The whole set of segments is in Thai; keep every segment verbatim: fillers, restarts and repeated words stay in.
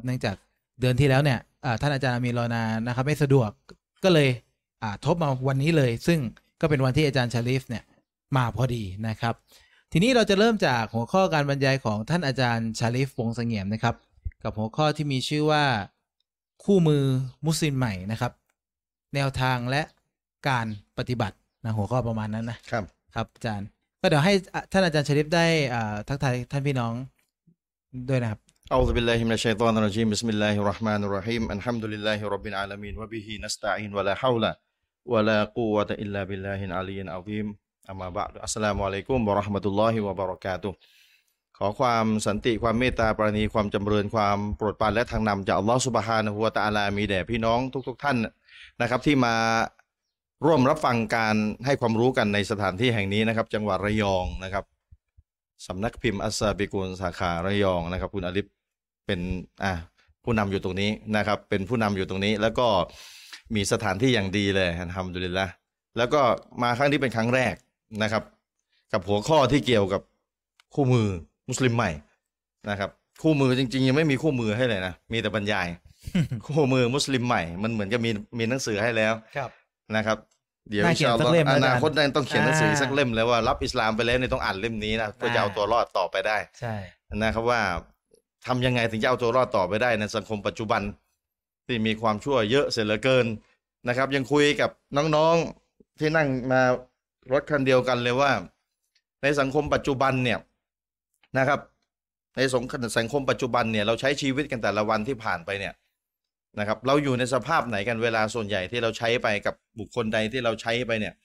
เนื่องจากเดือนที่แล้วเนี่ยท่านอาจารย์อามีรอนานะครับไม่สะดวกก็เลยทบมาวันนี้เลยซึ่งก็เป็นวันที่อาจารย์ชาลิฟเนี่ยมาพอดีนะครับทีนี้เราจะเริ่มจากหัวข้อการบรรยายของท่านอาจารย์ชาลิฟวงศ์เสงี่ยมนะครับกับหัวข้อที่มีชื่อว่าคู่มือมุสลิมใหม่นะครับแนวทางและการปฏิบัตินะหัวข้อประมาณนั้นนะครับครับอาจารย์ก็เดี๋ยวให้ท่านอาจารย์ชาลิฟได้ทักทายท่านพี่น้องด้วยนะครับอัลลอฮฺบิลลาฮิมินัชชัยฏอนิรเราะญีมบิสมิลลาฮิรเราะห์มานิรเราะฮีมอัลฮัมดุลิลลาฮิร็อบบิลอาลามีนวะบิฮินัสตะอีนวะลาฮาวละวะลากุวะตะอิลลาบิลลาฮิลอาลียิลอะซีมอัมมาบะอ์ดุอัสสลามุอะลัยกุมวะเราะห์มะตุลลอฮิวะบะเราะกาตุฮ์ขอความสันติความเมตตาปราณีความจำเริญความโปรดปรานและทางนำจากอัลลอฮฺซุบฮานะฮูวะตะอาลามีแด่พี่น้องทุกๆท่านนะครับที่มาร่วมรับฟังการให้ความรู้กันในสถานที่แห่งนี้นะครับจังหวัดระยองนะครับสำนักพิมพ์อัสซาบิกุลสาขาระยองนะครับคุณอาลิฟเป็นอ่ะผู้นำอยู่ตรงนี้นะครับเป็นผู้นำอยู่ตรงนี้แล้วก็มีสถานที่อย่างดีเลยอัลฮัมดุลิลละห์แล้วก็มาครั้งนี้เป็นครั้งแรกนะครับกับหัวข้อที่เกี่ยวกับคู่มือมุสลิมใหม่นะครับคู่มือจริงๆยังไม่มีคู่มือให้เลยนะมีแต่บรรยาย คู่มือมุสลิมใหม่มันเหมือนกับมีมีหนังสือให้แล้วนะครับเดี๋ยวอินชาอัลลอฮ์อนาคตนั้นต้องเขียนหนังสือสักเล่มแล้วว่ารับอิสลามไปแล้วเนี่ยต้องอ่านเล่มนี้นะเพื่อจะเอาตัวรอดต่อไปได้ใช่นะครับว่าทำยังไงถึงจะเอาตัวรอดต่อไปได้ในสังคมปัจจุบันที่มีความชั่วเยอะเสียเหลือเกินนะครับยังคุยกับน้องๆที่นั่งมารถคันเดียวกันเลยว่าในสังคมปัจจุบันเนี่ยนะครับในสังคมปัจจุบันเนี่ยเราใช้ชีวิตกันแต่ละวันที่ผ่านไปเนี่ยนะครับเราอยู่ในสภาพไหนกันเวลาส่วนใหญ่ที่เราใช้ไปกับบุคคลใดที่เราใช้ไปเนี่ย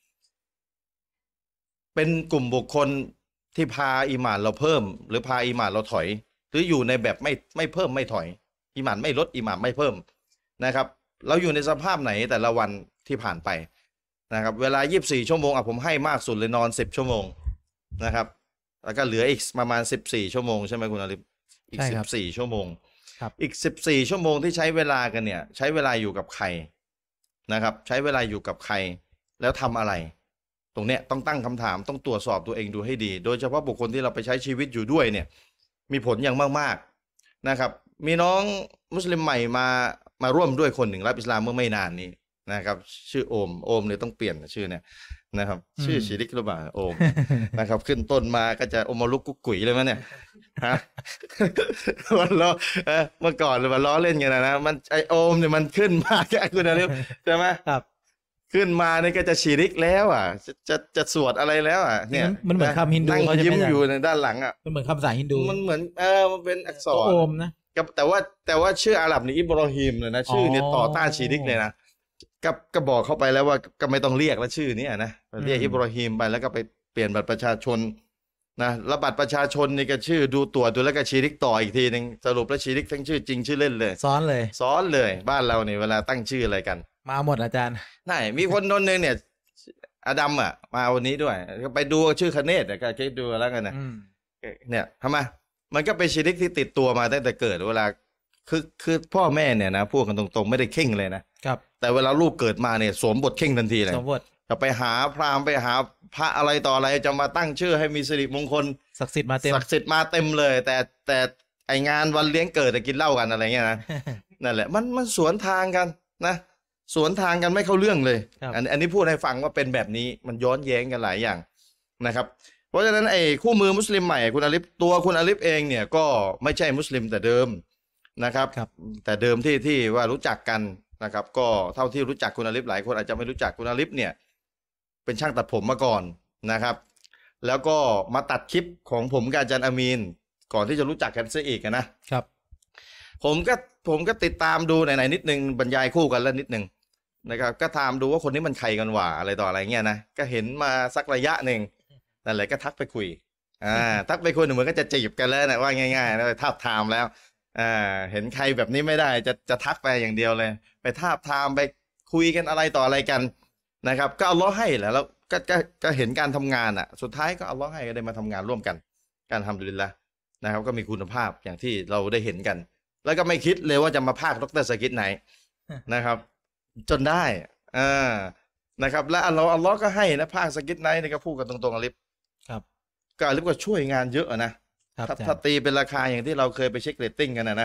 เป็นกลุ่มบุคคลที่พาอีหม่านเราเพิ่มหรือพาอีหม่านเราถอยหรืออยู่ในแบบไม่ไม่เพิ่มไม่ถอยอีหม่านไม่ลดอีหม่านไม่เพิ่มนะครับเราอยู่ในสภาพไหนแต่ละวันที่ผ่านไปนะครับเวลายี่สิบสี่ชั่วโมงอ่ะผมให้มากสุดเลยนอนสิบชั่วโมงนะครับแล้วก็เหลืออีกประมาณสิบสี่ชั่วโมงใช่ไหมคุณอาลิฟอีกสิบสี่ชั่วโมงอีกสิบสี่ชั่วโมงที่ใช้เวลากันเนี่ยใช้เวลาอยู่กับใครนะครับใช้เวลาอยู่กับใครแล้วทำอะไรตรงเนี้ยต้องตั้งคำถามต้องตรวจสอบตัวเองดูให้ดีโดยเฉพาะบุคคลที่เราไปใช้ชีวิตอยู่ด้วยเนี่ยมีผลอย่างมากๆนะครับมีน้องมุสลิมใหม่มามาร่วมด้วยคนหนึ่งรับอิสลามเมื่อไม่นานนี้นะครับชื่อโอมโอมเนี่ยต้องเปลี่ยนชื่อเนี่ยนะครับชื่อชิริกหรือเปล่าโอม นะครับขึ้นต้นมาก็จะโอมาลุกกุ๊กกุ๋ยเลยมั้ยเนี่ยฮะวันล้อเมื่อก่อนเลยมาล้อเล่นกันนะมันไอโอมเนี่ยมันขึ้นมาแค่คุณอะไรใช่ไหมครับขึ้นมาเนี่ยก็จะชิริกแล้วอ่ะจะจะจะสวดอะไรแล้วอ่ะเนี่ยมันเหมือนคำฮินดูนั่งยิ้มอยู่ในด้านหลังอ่ะมันเหมือนคำภาษาฮินดูมันเหมือนเออมันเป็นอักษรโอมนะแต่ว่าแต่ว่าชื่ออาหรับนี่อิบรอฮีมเลยนะชื่อเนี่ยต่อต้านชิริกเลยนะก็ก็บอกเข้าไปแล้วว่าก็ไม่ต้องเรียกแล้วชื่อนี้นะเรียกอิบรอฮีมไปแล้วก็ไปเปลี่ยนบัตรประชาชนนะแล้วบัตรประชาชนนี่ก็ชื่อดูตัวดูแล้วก็ชิริกต่ออีกทีนึงสรุปแล้วชิริกทั้งชื่อจริงชื่อเล่นเลยซ้อนเลยซ้อนเลยบ้านเราเนี่ยเวลาตั้งชื่ออะไรกันมาหมดอาจารย์ใช่มีคนนนนึงเนี่ยอดัมอ่ะมาวันนี้ด้วยไปดูชื่อคเนศก็คิดดูแล้วกันนะเนี่ยทำไมมันก็เป็นชิริกที่ติดตัวมาตั้งแต่เกิดเวลาคือคือพ่อแม่เนี่ยนะพูดกันตรงๆไม่ได้เข่งเลยนะครับแต่เวลาลูกเกิดมาเนี่ยสวมบทเข่งทันทีเลยสวมบทจะไปหาพราหมณ์ไปหาพระอะไรต่ออะไรจะมาตั้งชื่อให้มีสิริมงคลศักดิ์สิทธิ์มาเต็มศักดิ์สิทธิ์มาเต็มเลยแต่แต่ไองานวันเลี้ยงเกิดกินเหล้ากันอะไรเงี้ยนะ นั่นแหละมันมันสวนทางกันนะสวนทางกันไม่เข้าเรื่องเลยอันอันนี้พูดให้ฟังว่าเป็นแบบนี้มันย้อนแย้งกันหลายอย่างนะครับเพราะฉะนั้นไอ้คู่มือมุสลิมใหม่คุณอาลิฟตัวคุณอาลิฟเองเนี่ยก็ไม่ใช่มุสลิมแต่เดิมนะครับแต่เดิมที่ที่ว่ารู้จักกันนะครับก็เท่าที่รู้จักคุณอาลิฟหลายคนอาจจะไม่รู้จักคุณอาลิฟเนี่ยเป็นช่างตัดผมมาก่อนนะครับแล้วก็มาตัดคลิปของผมกับอาจารย์อามีนก่อนที่จะรู้จักกันซะอีกนะครับผมก็ผมก็ติดตามดูไหนๆนิดนึงบรรยายคู่กันแล้วนิดนึงนะครับก็ตามดูว่าคนนี้มันใครกันหว่าอะไรต่ออะไรเงี้ยนะก็เห็นมาสักระยะหนึ่งนั่นแหละก็ทักไปคุยอ่าทักไปคุยเหมือนก็จะจีบกันแล้วนะว่าง่ายๆแล้วทาบทามแล้วอ่าเห็นใครแบบนี้ไม่ได้จะจะทักไปอย่างเดียวเลยไปทาบทามไปคุยกันอะไรต่ออะไรกันนะครับก็อัลเลาะห์ให้แหละแล้วก็ก็ก็เห็นการทำงานอ่ะสุดท้ายก็อัลเลาะห์ให้ก็ได้มาทำงานร่วมกันการอัลฮัมดุลิลละห์นะครับก็มีคุณภาพอย่างที่เราได้เห็นกันแล้วก็ไม่คิดเลยว่าจะมาพากดร.ซากิดไหนนะครับจนได้อ่านะครับและอัลเลาะห์อัลเลาะห์ก็ให้นะพากซากิดไหนนี่ก็พูดกันตรงๆอาลิฟครับก็อาลิฟก็ช่วยงานเยอะนะถ้าถ้าตีเป็นราคาอย่างที่เราเคยไปเช็คเรตติ้งกันนะนะ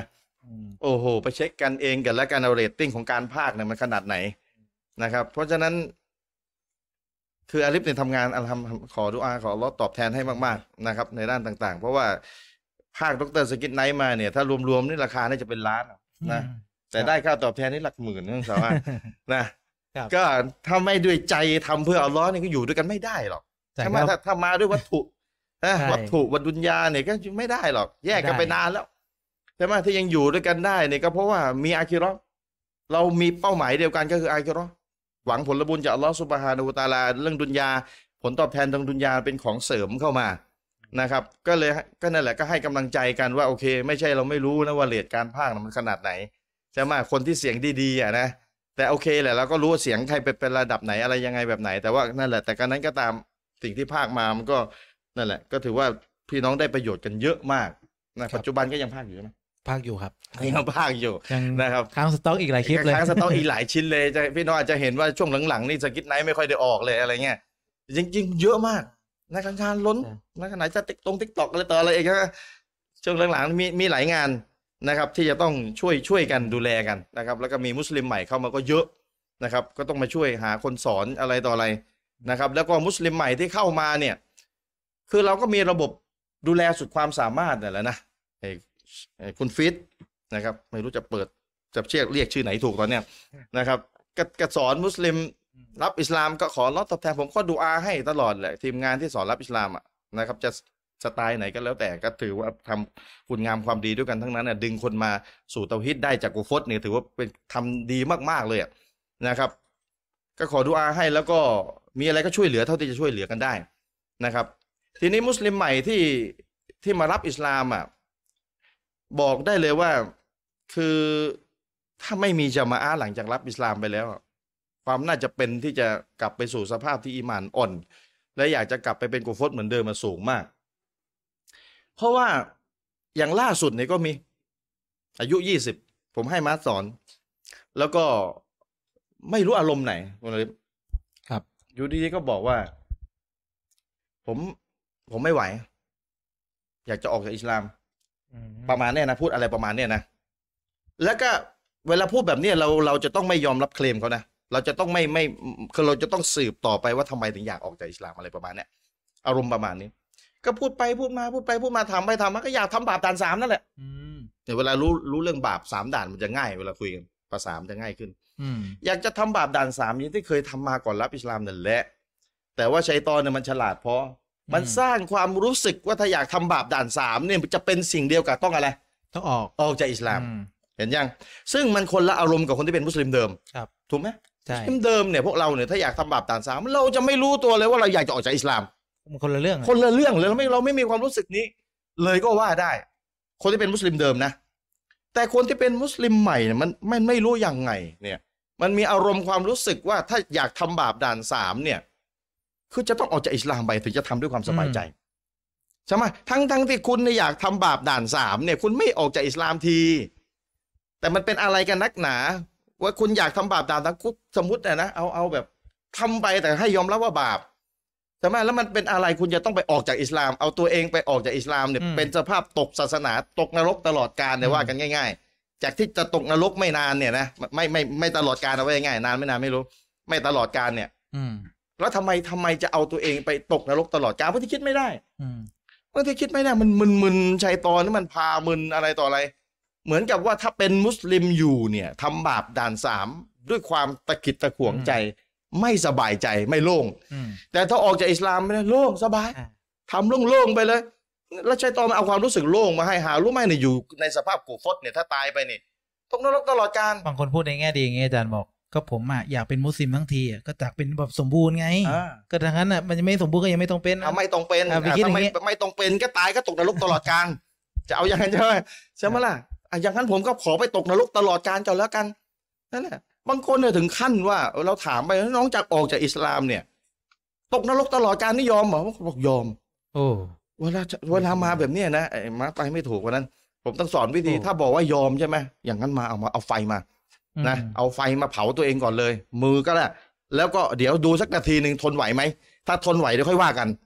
โอ้โหไปเช็คกันเองกันแล้วกันเอาเรตติ้งของการพากย์เนี่ยมันขนาดไหนนะครับเพราะฉะนั้นคืออาลิฟเนี่ยทำงานอัลฮัมขอดุอาขออัลเลาะห์ตอบแทนให้มากๆนะครับในด้านต่างๆเพราะว่าภาคดรสกิทไนท์มาเนี่ยถ้ารวมๆนี่ราคาน่าจะเป็นล้านนะแต่ได้ค่าตอบแทนนี่หลักหมื่นนะสาวว่านะก็ถ้าไม่ด้วยใจทำเพื่ออัลเลาะห์นี่ก็อยู่ด้วยกันไม่ได้หรอกใช่ไหมถ้าถ้ามาด้วยวัตถุนะวัตถุวัตดุนยาเนี่ยก็ไม่ได้หรอกแยกกันไปนานแล้วใช่ไหมที่ยังอยู่ด้วยกันได้เนี่ยก็เพราะว่ามีอาคิเราะห์เรามีเป้าหมายเดียวกันก็คืออาคิเราะห์หวังผลบุญจากอัลเลาะห์ซุบฮานะฮูวะตะอาลาเรื่องดุนยาผลตอบแทนทางดุนยาเป็นของเสริมเข้ามานะครับก็เลยก็นั่นแหละก็ให้กำลังใจกันว่าโอเคไม่ใช่เราไม่รู้นะว่าเรทการพากย์มันขนาดไหนใช่ไหมคนที่เสียงดีๆอ่ะนะแต่โอเคแหละเราก็รู้ว่าเสียงใครเป็นระดับไหนอะไรยังไงแบบไหนแต่ว่านั่นแหละแต่การนั้นก็ตามสิ่งที่พากย์มามันก็นั่นแหละก็ถือว่าพี่น้องได้ประโยชน์กันเยอะมากนะปัจจุบันก็ยังพากย์อยู่ใช่ไหมพากย์อยู่ครับยังพากย์อยู่นะครับค้างสต็อกอีกหลายคลิปเลยค้างสต็อกอีกหลายชิ้นเลยจะพี่น้องอาจจะเห็นว่าช่วงหลังๆนี่สกิทไนท์ไม่ค่อยได้ออกเลยอะไรเงี้ยจริงๆเยอะมากนักงานล้นนักไหนจะติ๊กตรงติ๊กตอกอะไรต่ออะไรเองนะช่วงหลังๆมีมีหลายงานนะครับที่จะต้องช่วยช่วยกันดูแลกันนะครับแล้วก็มีมุสลิมใหม่เข้ามาก็เยอะนะครับก็ต้องมาช่วยหาคนสอนอะไรต่ออะไรนะครับแล้วก็มุสลิมใหม่ที่เข้ามาเนี่ยคือเราก็มีระบบดูแลสุดความสามารถนั่นแหละนะไอ้คุณฟิตนะครับไม่รู้จะเปิดจะเรียกเรียกชื่อไหนถูกตอนเนี้ยนะครับก็สอนมุสลิมรับอิสลามก็ขอรับตอบแทนผมก็ดูอาให้ตลอดแหละทีมงานที่สอนรับอิสลามอ่ะนะครับจะสไตล์ไหนก็แล้วแต่ก็ถือว่าทำคุณงามความดีด้วยกันทั้งนั้นน่ะดึงคนมาสู่เตาฮีดได้จากกุฟรเนี่ยถือว่าเป็นทำดีมากๆเลยนะครับก็ขอดูอาให้แล้วก็มีอะไรก็ช่วยเหลือเท่าที่จะช่วยเหลือกันได้นะครับทีนี้มุสลิมใหม่ที่ที่มารับอิสลามอ่ะบอกได้เลยว่าคือถ้าไม่มีญะมาอะห์หลังจากรับอิสลามไปแล้วความน่าจะเป็นที่จะกลับไปสู่สภาพที่อีหม่านอ่อนและอยากจะกลับไปเป็นกุฟรเหมือนเดิมมาสูงมากเพราะว่าอย่างล่าสุดเนี่ยก็มีอายุยี่สิบผมให้มาสอนแล้วก็ไม่รู้อารมณ์ไหนครับอยู่ดีๆก็บอกว่าผมผมไม่ไหวอยากจะออกจากอิสลามประมาณเนี้ยนะพูดอะไรประมาณเนี้ยนะแล้วก็เวลาพูดแบบนี้เราเราจะต้องไม่ยอมรับเคลมเขานะเราจะต้องไม่ไม่คือเราจะต้องสืบต่อไปว่าทำไมถึงอยากออกจากอิสลามอะไรประมาณเนี้ยอารมณ์ประมาณนี้ก็พูดไปพูดมาพูดไปพูดมาทำไปทำมาก็อยากทำบาปด่านสามนั่นแหละแต่เวลารู้รู้เรื่องบาปสามด่านมันจะง่ายเวลาคุยกันภาษามันจะง่ายขึ้นอยากจะทำบาปด่านสามอย่างที่เคยทำมาก่อนรับอิสลามนั่นแหละแต่ว่าชัยฏอนเนี่ยมันฉลาดพอมันสร้างความรู้สึกว่าถ้าอยากทำบาปด่านสามเนี่ยจะเป็นสิ่งเดียวกับต้องอะไรต้องออกออกจากอิสลามเห็นยังซึ่งมันคนละอารมณ์กับคนที่เป็นมุสลิมเดิมครับถูกไหมใช่เดิมเนี่ยพวกเราเนี่ยถ้าอยากทำบาปด่านสามเราจะไม่รู้ตัวเลยว่าเราอยากจะออกจากอิสลามมันคนละเรื่องคนละเรื่องเลยเราไม่เราไม่มีความรู้สึกนี้เลยก็ว่าได้คนที่เป็นมุสลิมเดิมนะแต่คนที่เป็นมุสลิมใหม่เนี่ยมันมันไม่รู้ยังไงเนี่ยมันมีอารมณ์ความรู้สึกว่าถ้าอยากทำบาปด่านสามเนี่ยคือจะต้องออกจากอิสลามไปถึงจะทำด้วยความสบายใจใช่ไหมทั้งทั้งที่คุณอยากทำบาปด่านสามเนี่ยคุณไม่ออกจากอิสลามทีแต่มันเป็นอะไรกันนักหนาว่าคุณอยากทำบาปด่านสามสมมตินะนะเอาเอาแบบทำไปแต่ให้ยอมรับว่าบาปใช่ไหมแล้วมันเป็นอะไรคุณจะต้องไปออกจากอิสลามเอาตัวเองไปออกจากอิสลามเนี่ยเป็นสภาพตกศาสนาตกนรกตลอดกาลเนี่ยว่ากันง่ายๆจากที่จะตกนรกไม่นานเนี่ยนะไม่ไม่ไม่ตลอดกาลเอาไว้ง่ายนานไม่นานไม่รู้ไม่ตลอดกาลเนี่ยแล้วทำไมทำไมจะเอาตัวเองไปตกนรกตลอดกาลเพราะที่คิดไม่ได้เพราะที่คิดไม่ได้มันมึนมึนชัยฏอนนี่มันพามึนอะไรต่ออะไรเหมือนกับว่าถ้าเป็นมุสลิมอยู่เนี่ยทำบาปด่านสามด้วยความตะขิดตะขวงใจไม่สบายใจไม่โล่งแต่ถ้าออกจากอิสลามไม่ได้โล่งสบายทำโล่งๆไปเลยแล้วชัยฏอนเอาความรู้สึกโล่งมาให้หารู้ไหมเนี่ยอยู่ในสภาพกุฟรเนี่ยถ้าตายไปเนี่ยตกนรกตลอดกาลบางคนพูดในแง่ดีอย่างเงี้ยอาจารย์บอกก็ผมอ่ะอยากเป็นมุสลิมทั้งทีก็จากเป็นแบบสมบูรณ์ไงก็ดังนั้นอ่ะมันจะไม่สมบูรณ์ก็ยังไม่ต้องเป็นไม่ต้องเป็นถ้าไม่ไม่ต้องเป็นก็ตายก็ตกนรกตลอดกาลจะเอาอย่างนั้นใช่ไหมใช่ไหมล่ะอย่างนั้นผมก็ขอไปตกนรกตลอดกาลก่อนแล้วกันนั่นแหละบางคนเนี่ยถึงขั้นว่าเราถามไปน้องจากออกจากอิสลามเนี่ยตกนรกตลอดกาลนี่ยอมเหรอบอกยอมโอ้เวลาเวลามาแบบนี้นะไอ้มาไปไม่ถูกวันนั้นผมต้องสอนวิธีถ้าบอกว่ายอมใช่ไหมอย่างนั้นมาเอามาเอาไฟมานะเอาไฟมาเผาตัวเองก่อนเลยมือก็ได้แล้วก็เดี๋ยวดูสักนาทีหนึ่งทนไหวไหมถ้าทนไหวเดี๋ยวค่อยว่ากัน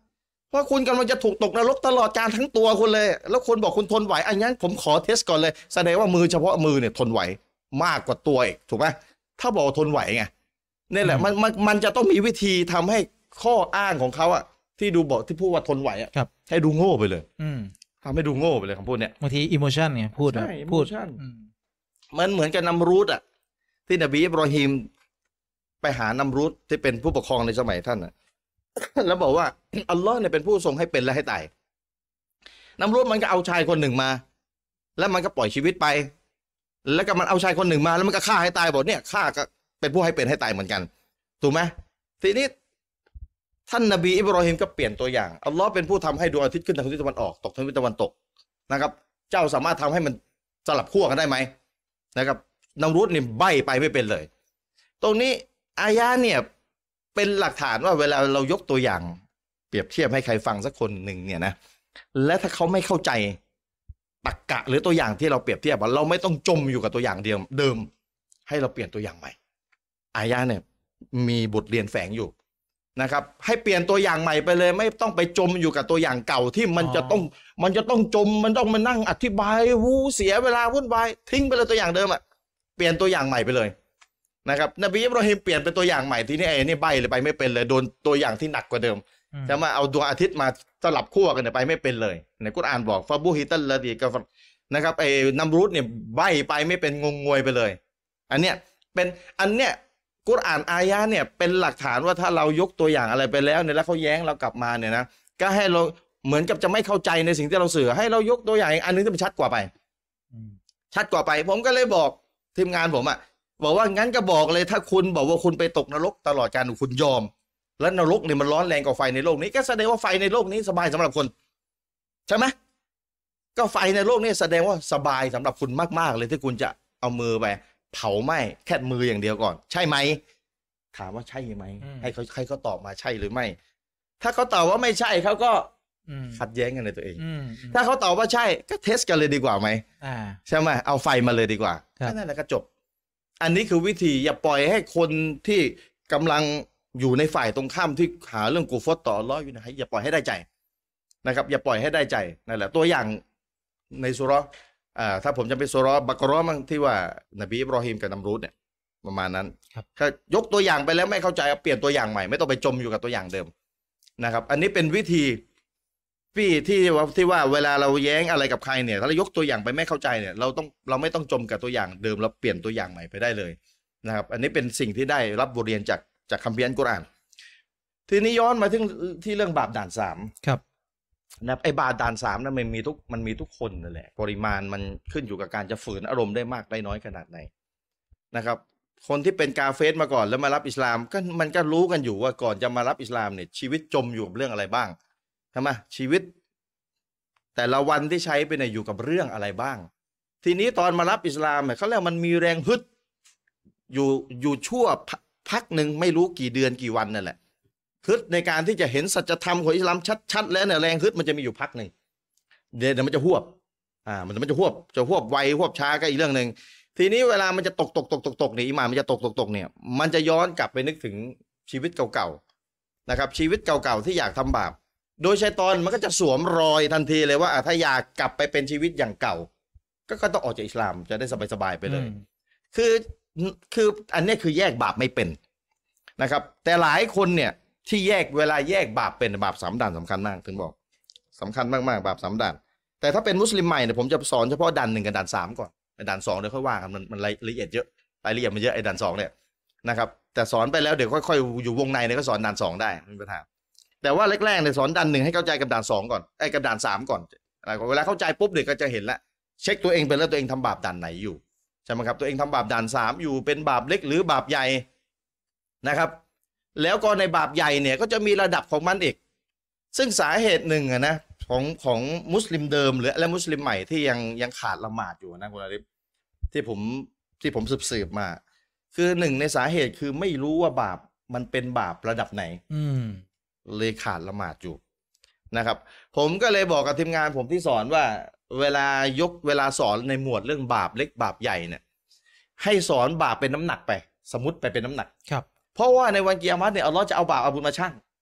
เพราะคุณกำลังจะถูกตกนรกตลอดการทั้งตัวคุณเลยแล้วคนบอกคุณทนไหวอันนั้นผมขอเทสก่อนเลยแสดงว่ามือเฉพาะมือเนี่ยทนไหวมากกว่าตัวอีกถูกไหมถ้าบอกทนไหวไงนี่แหละมันมันมันจะต้องมีวิธีทำให้ข้ออ้างของเขาอะที่ดูบอกที่พูดว่าทนไหวอะให้ดูโง่ไปเลยทำให้ดูโง่ไปเลยคำพูดเนี่ยบางทีอิโมชันไงพูดพูดมันเหมือนกับนัมรูดอะที่นบีอิบรอฮีมไปหานัมรูดที่เป็นผู้ปกครองในสมัยท่านอะแล้วบอกว่าอัลลอฮ์เนี่ยเป็นผู้ทรงให้เป็นและให้ตายนัมรูดมันก็เอาชายคนหนึ่งมาแล้วมันก็ปล่อยชีวิตไปแล้วก็มันเอาชายคนหนึ่งมาแล้วมันก็ฆ่าให้ตายบอกเนี่ยฆ่าก็เป็นผู้ให้เป็นให้ตายเหมือนกันถูกไหมทีนี้ท่านนบีอิบรอฮีมก็เปลี่ยนตัวอย่างอัลลอฮ์เป็นผู้ทำให้ดวงอาทิตย์ขึ้นทางทิศตะวันออกตกทางทิศตะวันตกนะครับเจ้าสามารถทำให้มันสลับขั้วกันได้ไหมนะครับนัมรูดนี่ใบ้ไปไม่เป็นเลยตรงนี้อายะเนี่ยเป็นหลักฐานว่าเวลาเรายกตัวอย่างเปรียบเทียบให้ใครฟังสักคนหนึ่งเนี่ยนะและถ้าเขาไม่เข้าใจตรรกะหรือตัวอย่างที่เราเปรียบเทียบเราไม่ต้องจมอยู่กับตัวอย่างเดิมเดิมให้เราเปลี่ยนตัวอย่างใหม่อายะเนี่ยมีบทเรียนแฝงอยู่นะครับให้เปลี่ยนตัวอย่างใหม่ไปเลยไม่ต้องไปจมอยู่กับตัวอย่างเก่าที่มันจะต้องมันจะต้องจมมันต้องมานั่งอธิบายวูเสียเวลาวุ่นวายทิ้งไปเลยตัวอย่างเดิมอ่ะเปลี่ยนตัวอย่างใหม่ไปเลยนะครับนบีอิบราฮิมเปลี่ยนเป็นตัวอย่างใหม่ที่นี่ไอ้นี่ใบเลยไปไม่เป็นเลยโดนตัวอย่างที่หนักกว่าเดิมจะมาเอาดวงอาทิตย์มาสลับขั้วกันเนี่ยไปไม่เป็นเลยในกุรอานบอกฟาบูฮิตัลละดีกับนะครับไอ้นัมรูดเนี่ยใบไปไม่เป็นงงงวยไปเลยอันเนี้ยเป็นอันเนี้ยกุรอานอายะเนี่ยเป็นหลักฐานว่าถ้าเรายกตัวอย่างอะไรไปแล้วเนี่ยแล้วเขาแย้งเรากลับมาเนี่ยนะก็ให้เราเหมือนกับจะไม่เข้าใจในสิ่งที่เราสื่อให้เรายกตัวอย่างอันนึงที่มันชัดกว่าไปชัดกว่าไปผมก็เลยบอกทีมงานผมอ่ะบอกว่างั้นก็บอกเลยถ้าคุณบอกว่าคุณไปตกนรกตลอดการคุณยอมแล้วนรกเนี่ยมันร้อนแรงกว่าไฟในโลกนี้ก็แสดงว่าไฟในโลกนี้สบายสำหรับคนใช่ไหมก็ไฟในโลกนี้แสดงว่าสบายสำหรับคุณมากๆเลยที่คุณจะเอามือไปเผาไหม้แค่มืออย่างเดียวก่อนใช่ไหมถามว่าใช่ไหมให้เขาให้เขาตอบมาใช่หรือไม่ถ้าเขาตอบว่าไม่ใช่เขาก็ขัดแย้งกันในตัวเองถ้าเขาตอบว่าใช่ก็เทสกันเลยดีกว่าไหมใช่ไหมเอาไฟมาเลยดีกว่าแค่นั้นแหละก็จบอันนี้คือวิธีอย่าปล่อยให้คนที่กำลังอยู่ในฝ่ายตรงข้ามที่หาเรื่องกูฟอตต่อร้อยอยู่นะอย่าปล่อยให้ได้ใจนะครับอย่าปล่อยให้ได้ใจนั่นแหละตัวอย่างในสุเราะห์อ่าถ้าผมจะไปสุเราะห์บักเราะห์มั่งที่ว่านบีอิบรอฮีมกับนัมรูดเนี่ยประมาณนั้นถ้ายกตัวอย่างไปแล้วไม่เข้าใจเปลี่ยนตัวอย่างใหม่ไม่ต้องไปจมอยู่กับตัวอย่างเดิมนะครับอันนี้เป็นวิธีพี่ที่ว่าที่ว่าเวลาเราแย้งอะไรกับใครเนี่ยถ้าเรายกตัวอย่างไปไม่เข้าใจเนี่ยเราต้องเราไม่ต้องจมกับตัวอย่างเดิมเราเปลี่ยนตัวอย่างใหม่ไปได้เลยนะครับอันนี้เป็นสิ่งที่ได้รับบทเรียนจากจากคัมภีร์อัลกุรอานทีนี้ย้อนมาถึงที่เรื่องบาปด่านสามครับนะไอ้บาปด่านสามนั้นมันมีทุกมันมีทุกคนนั่นแหละปริมาณมันขึ้นอยู่กับการจะฝืนอารมณ์ได้มากได้น้อยขนาดไหนนะครับคนที่เป็นกาเฟรมาก่อนแล้วมารับอิสลามก็มันก็รู้กันอยู่ว่าก่อนจะมารับอิสลามเนี่ยชีวิตจมอยู่กับเรื่องอะไรบ้างใช่ไหมชีวิตแต่ละวันที่ใช้ไปเนี่ยอยู่กับเรื่องอะไรบ้างทีนี้ตอนมารับอิสลามเนี่ยเขาเรียกมันมีแรงฮึดอยู่อยู่ชั่วพักหนึ่งไม่รู้กี่เดือนกี่วันนั่นแหละฮึดในการที่จะเห็นสัจธรรมของอิสลามชัดๆแล้วเนี่ยแรงฮึดมันจะมีอยู่พักหนึ่งเดี๋ยวมันจะหวบอ่ามันมันจะหวบจะหวบไวหวบช้าก็อีกเรื่องหนึ่งทีนี้เวลามันจะตกตกตกตกตกเนี่ยอิหม่ามมันจะตกตกตกเนี่ยมันจะย้อนกลับไปนึกถึงชีวิตเก่าๆนะครับชีวิตเก่าๆที่อยากทำบาปโดยชัยฏอนมันก็จะสวมรอยทันทีเลยว่าถ้าอยากกลับไปเป็นชีวิตอย่างเก่าก็ก็ต้องออกจากอิสลามจะได้สบายๆไปเลยคือคืออันนี้คือแยกบาปไม่เป็นนะครับแต่หลายคนเนี่ยที่แยกเวลาแยกบาปเป็นบาปสามด่านสำคัญมากถึงบอกสำคัญมากๆบาปสามด่านแต่ถ้าเป็นมุสลิมใหม่เนี่ยผมจะสอนเฉพาะด่านหนึ่งกับด่านสามก่อนไอ้ด่านสองเดี๋ยวค่อยว่ากันมันมันรายละเอียดเยอะรายละเอียดมันเยอะไอ้ด่านสองเนี่ยนะครับแต่สอนไปแล้วเดี๋ยวค่อยๆอยู่วงในเนี่ยก็สอนด่านสองได้ไม่มีปัญหาแต่ว่าแรกๆเนี่ยสอนด่านหนึ่งให้เข้าใจกับด่านสองก่อนไอ้กับด่านสามก่อนเวลาเข้าใจปุ๊บเดี๋ยวก็จะเห็นละเช็คตัวเองไปแล้วตัวเองทำบาปด่านไหนอยู่ใช่ไหมครับตัวเองทำบาปด่านสามอยู่เป็นบาปเล็กหรือบาปใหญ่นะครับแล้วก็ในบาปใหญ่เนี่ยก็จะมีระดับของมันอีกซึ่งสาเหตุหนึ่งอะนะของของมุสลิมเดิมหรือและมุสลิมใหม่ที่ยังยังขาดละหมาดอยู่นะคุณอาริฟที่ผมที่ผมสืบๆมาคือหนึ่งในสาเหตุคือไม่รู้ว่าบาปมันเป็นบาประดับไหนอืมเลยขาดละหมาดอยู่นะครับผมก็เลยบอกกับทีมงานผมที่สอนว่าเวลายกเวลาสอนในหมวดเรื่องบาปเล็กบาปใหญ่เนี่ยให้สอนบาปเป็นน้ำหนักไปสมมติไปเป็นน้ำหนักครับเพราะว่าในวันกิยามะฮ์เนี่ยอัลเลาะห์จะเอาบาปเอาบุญมาชั่ง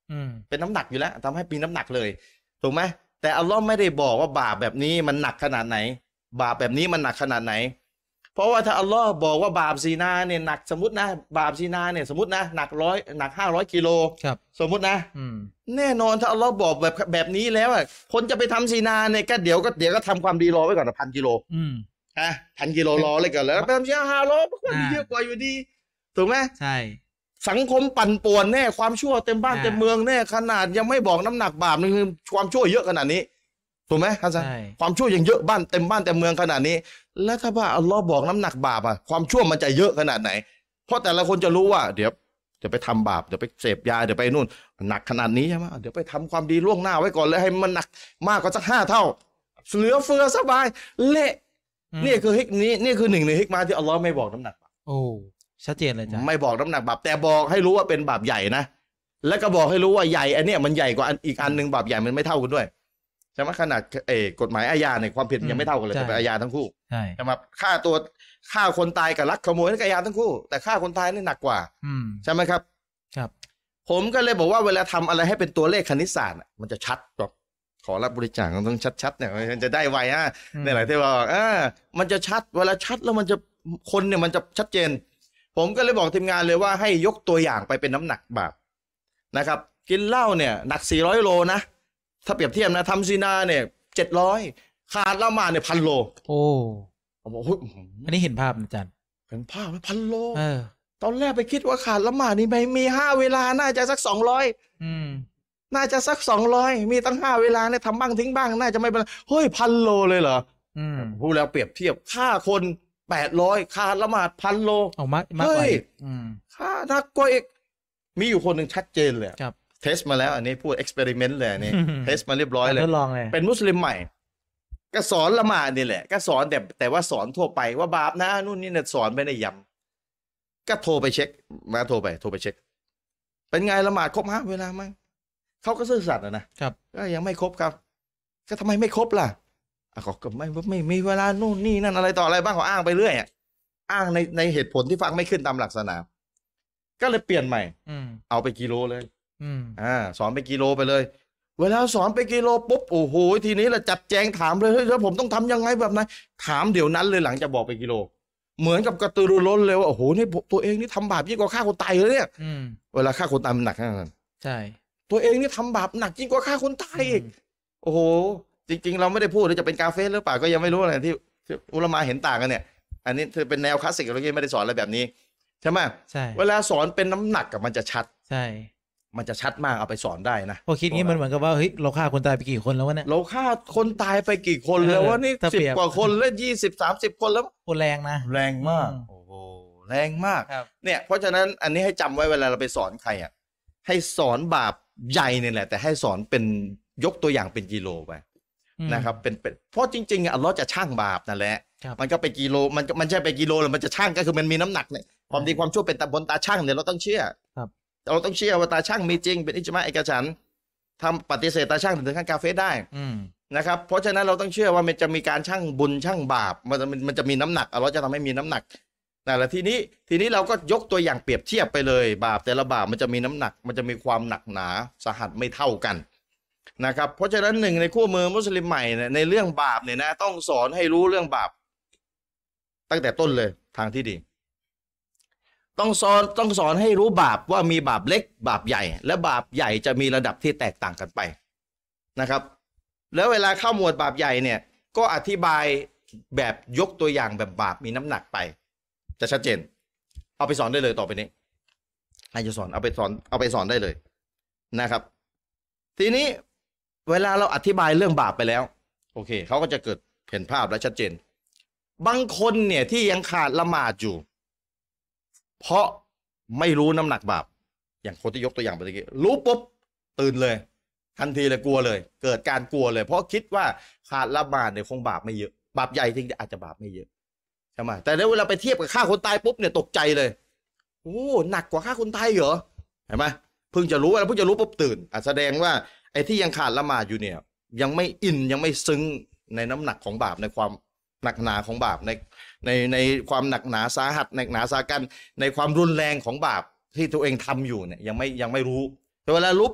อืมเป็นน้ำหนักอยู่แล้วทำให้มีน้ำหนักเลยถูกไหมแต่อัลลอฮ์ไม่ได้บอกว่าบาปแบบนี้มันหนักขนาดไหนบาปแบบนี้มันหนักขนาดไหนเพราะว่าถ้าอัลลอฮ์บอกว่าบาปซีนาเนี่ยหนักสมมตินะบาปซีนาเนี่ยสมมตินะหนักร้อยหนักห้าร้อยกิโลครับสมมตินะอืมแน่นอนถ้าอัลลอฮ์บอกแบบแบบนี้แล้วอ่ะคนจะไปทำซีนาเนี่ยก็เดี๋ยวก็เดี๋ยวก็ทำความดีรอไว้ก่อนพันกิโลอืมฮะพันกิโลรอเลยก่อนแล้วไปทำซีนาห้าร้อยมันเยอะกว่าอยู่ดีถูกไหมใช่สังคมปั่นป่วนแน่ความชั่วเต็มบ้านเต็มเมืองแน่ขนาดยังไม่บอกน้ำหนักบาปนี่คือความชั่วเยอะขนาดนี้ถูกไหมครับอาจารย์ความชั่วยังเยอะบ้านเต็มบ้านเต็มเมืองขนาดนี้แล้วถ้าว่าอัลลอฮ์บอกน้ำหนักบาปอ่ะความชั่วมันจะเยอะขนาดไหนเพราะแต่ละคนจะรู้ว่าเดี๋ยวเดี๋ยวไปทำบาปเดี๋ยวไปเสพยาเดี๋ยวไปนู่นหนักขนาดนี้ใช่ไหมเดี๋ยวไปทำความดีล่วงหน้าไว้ก่อนเลยให้มันหนักมากกว่าสักห้าเท่าเหลือเฟือสบายเละนี่คือฮิกนี้นี่คือหนึ่งในฮิกมาที่อัลลอฮ์ไม่บอกน้ำหนักโอ้ชัดเจนเลยจ้ะไม่บอกน้ำหนักบาปแต่บอกให้รู้ว่าเป็นบาปใหญ่นะแล้วก็บอกให้รู้ว่าใหญ่อันเนี้ยมันใหญ่กว่าอันอีกอันหนึ่งบาปใหญ่มันไม่เท่ากันด้วยใช่ไหมขนาดเอกกฎหมายอาญาในความผิดยังไม่เท่ากันเลยแต่เป็นอาญาทั้งคู่ใช่ใช่ไหมฆ่าตัวฆ่าคนตายกับลักขโมยนี่ก็อาญาทั้งคู่แต่ฆ่าคนตายนี่หนักกว่าใช่ไหมครับครับผมก็เลยบอกว่าเวลาทำอะไรให้เป็นตัวเลขคณิตศาสตร์มันจะชัดแบบขอรับบริจาคต้องชัดๆเนี่ยมันจะได้ไวอ่ะในหลายที่ว่าอ่ามันจะชัดเวลาชัดแล้วมันจะคนเนี่ยมันจะชัดเจนผมก็เลยบอกทีมงานเลยว่าให้ยกตัวอย่างไปเป็นน้ำหนักบาปนะครับกินเหล้าเนี่ยหนักสี่ร้อยโลนะถ้าเปรียบเทียบนะทำซีนาเนี่ยเจ็ดร้อยขาดละหมาดเนี่ยพันโลโอ้ผมบอกอันนี้เห็นภาพอาจารย์เห็นภาพไหมพันโลเออตอนแรกไปคิดว่าขาดละหมาดนี่ไม่มีห้าเวลาน่าจะสักสองร้อยอืมน่าจะสักสองร้อยมีตั้งห้าเวลาเนี่ยทำบ้างทิ้งบ้างน่าจะไม่เป็นเฮ้ยพันโลเลยเหรออืมพูดแล้วเปรียบเทียบค่าคนแปดร้อยขาดละหมาดพันโลเอามากมากกว่าอีกค่านักกว่าอีกมีอยู่คนหนึ่งชัดเจนเลยครับเทสมาแล้วอันนี้พูดเอ็กซ์เพร์เมนต์เลยนี่เทสมาเรียบร้อยเลยทดลองเลยเป็นมุสลิมใหม่ก็สอนละหมาดนี่แหละก็สอนแต่แต่ว่าสอนทั่วไปว่าบาปนะนู่นนี่เนี่ยสอนไม่ได้ย้ำก็โทรไปเช็คมาโทรไปโทรไปเช็คเป็นไงละหมาดครบห้าเวลามั้งเขาก็ซื่อสัตย์นะครับก็ยังไม่ครบครับก็ทำไมไม่ครบล่ะเขาก็ไม่ไม่มีเวลานู่นนี่นั่นอะไรต่ออะไรบ้างเขาอ้างไปเรื่อยอ้างในในเหตุผลที่ฟังไม่ขึ้นตามหลักศาสนาก็เลยเปลี่ยนใหม่เอาไปกิโลเลยอ่าสอนไปกิโลไปเลยเวลาสอนไปกิโลปุ๊บโอ้โหทีนี้เราจัดแจงถามเลยเฮ้ยแล้วผมต้องทำยังไงแบบไหนถามเดี๋ยวนั้นเลยหลังจากบอกไปกิโลเหมือนกับกระตือรือร้นเลยว่าโอ้โหนี่ตัวเองนี่ทำบาปยิ่งกว่าฆ่าคนตายเลยเนี่ยเวลาฆ่าคนตายมันหนักขนาดนั้นใช่ตัวเองนี่ทำบาปหนักยิ่งกว่าฆ่าคนตายอีกโอ้โหจริงๆเราไม่ได้พูดจะเป็นกาเฟ่หรือเปล่าก็ยังไม่รู้อะไรที่อุลามะเห็นต่างกันเนี่ยอันนี้คือเป็นแนวคลาสสิกเราไม่ได้สอนอะไรแบบนี้ใช่ไหมใช่เวลาสอนเป็นน้ำหนักกับมันจะชัดใช่มันจะชัดมากเอาไปสอนได้นะพอคิดงี้มันเหมือนกับว่าเฮ้ยเราฆ่าคนตายไปกี่คนแล้ววะเนี่ยเราฆ่าคนตายไปกี่คนแล้ววะนี่สิบกว่าคนแล้วยี่สิบสามสิบคนแล้วโอ้แรงนะแรงมากโอ้โหแรงมากเนี่ยเพราะฉะนั้นอันนี้ให้จำไว้เวลาเราไปสอนใครอ่ะให้สอนบาปใหญ่เนี่ยแหละแต่ให้สอนเป็นยกตัวอย่างเป็นกิโลไปนะครับเป็นเป็นเพราะจริงๆอัลเลาะห์จะชั่งบาปนั่นแหละมันก็ไปกิโลมันมันใช่ไปกิโลหรือมันจะชั่งก็คือมันมีน้ำหนักเนี่ยความดีความชั่วเป็นตาบนตาชั่งเนี่ยเราต้องเชื่อเราต้องเชื่อว่าตาชั่งมีจริงเป็นอิจมาเอกฉันท์ทำปฏิเสธตาชั่งถึงขั้นกาเฟได้นะครับเพราะฉะนั้นเราต้องเชื่อว่ามันจะมีการชั่งบุญชั่งบาปมันมันจะมีน้ำหนักอัลเลาะห์จะทำให้มีน้ำหนักแต่ละทีนี้ทีนี้เราก็ยกตัวอย่างเปรียบเทียบไปเลยบาปแต่ละบาปมันจะมีน้ำหนักมันจะมีความหนักหนาสาหัสไม่เท่ากันนะครับเพราะฉะนั้นหนึ่งในคู่มือมุสลิมใหม่เนี่ยในเรื่องบาปเนี่ยนะต้องสอนให้รู้เรื่องบาปตั้งแต่ต้นเลยทางที่ดีต้องสอนต้องสอนให้รู้บาปว่ามีบาปเล็กบาปใหญ่และบาปใหญ่จะมีระดับที่แตกต่างกันไปนะครับแล้วเวลาเข้าหมวดบาปใหญ่เนี่ยก็อธิบายแบบยกตัวอย่างแบบบาปมีน้ำหนักไปจะชัดเจนเอาไปสอนได้เลยต่อไปนี้ให้จะสอนเอาไปสอนเอาไปสอนได้เลยนะครับทีนี้เวลาเราอธิบายเรื่องบาปไปแล้วโอเคเขาก็จะเกิดเห็นภาพและชัดเจนบางคนเนี่ยที่ยังขาดละหมาดอยู่เพราะไม่รู้น้ำหนักบาปอย่างคนที่ยกตัวอย่างไปเมื่อกี้รู้ปุ๊บตื่นเลยทันทีเลยกลัวเลยเกิดการกลัวเลยเพราะคิดว่าขาดละหมาดเนี่ยคงบาปไม่เยอะบาปใหญ่จริงอาจจะบาปไม่เยอะใช่ไหมแต่เวลาไปเทียบกับฆ่าคนตายปุ๊บเนี่ยตกใจเลยโอ้หนักกว่าฆ่าคนตายเหรอเห็นไหมเพิ่งจะรู้แล้วเพิ่งจะรู้ปุ๊บตื่นอาจแสดงว่าไอ้ที่ยังขาดละหมาดอยู่เนี่ยยังไม่อินยังไม่ซึ้งในน้ำหนักของบาปในความหนักหนาของบาปในในในความหนักหนาสาหัสหนักหนาสากันในความรุนแรงของบาปที่ตัวเองทำอยู่เนี่ยยังไม่ยังไม่รู้แต่เวลารู้ปุ๊บ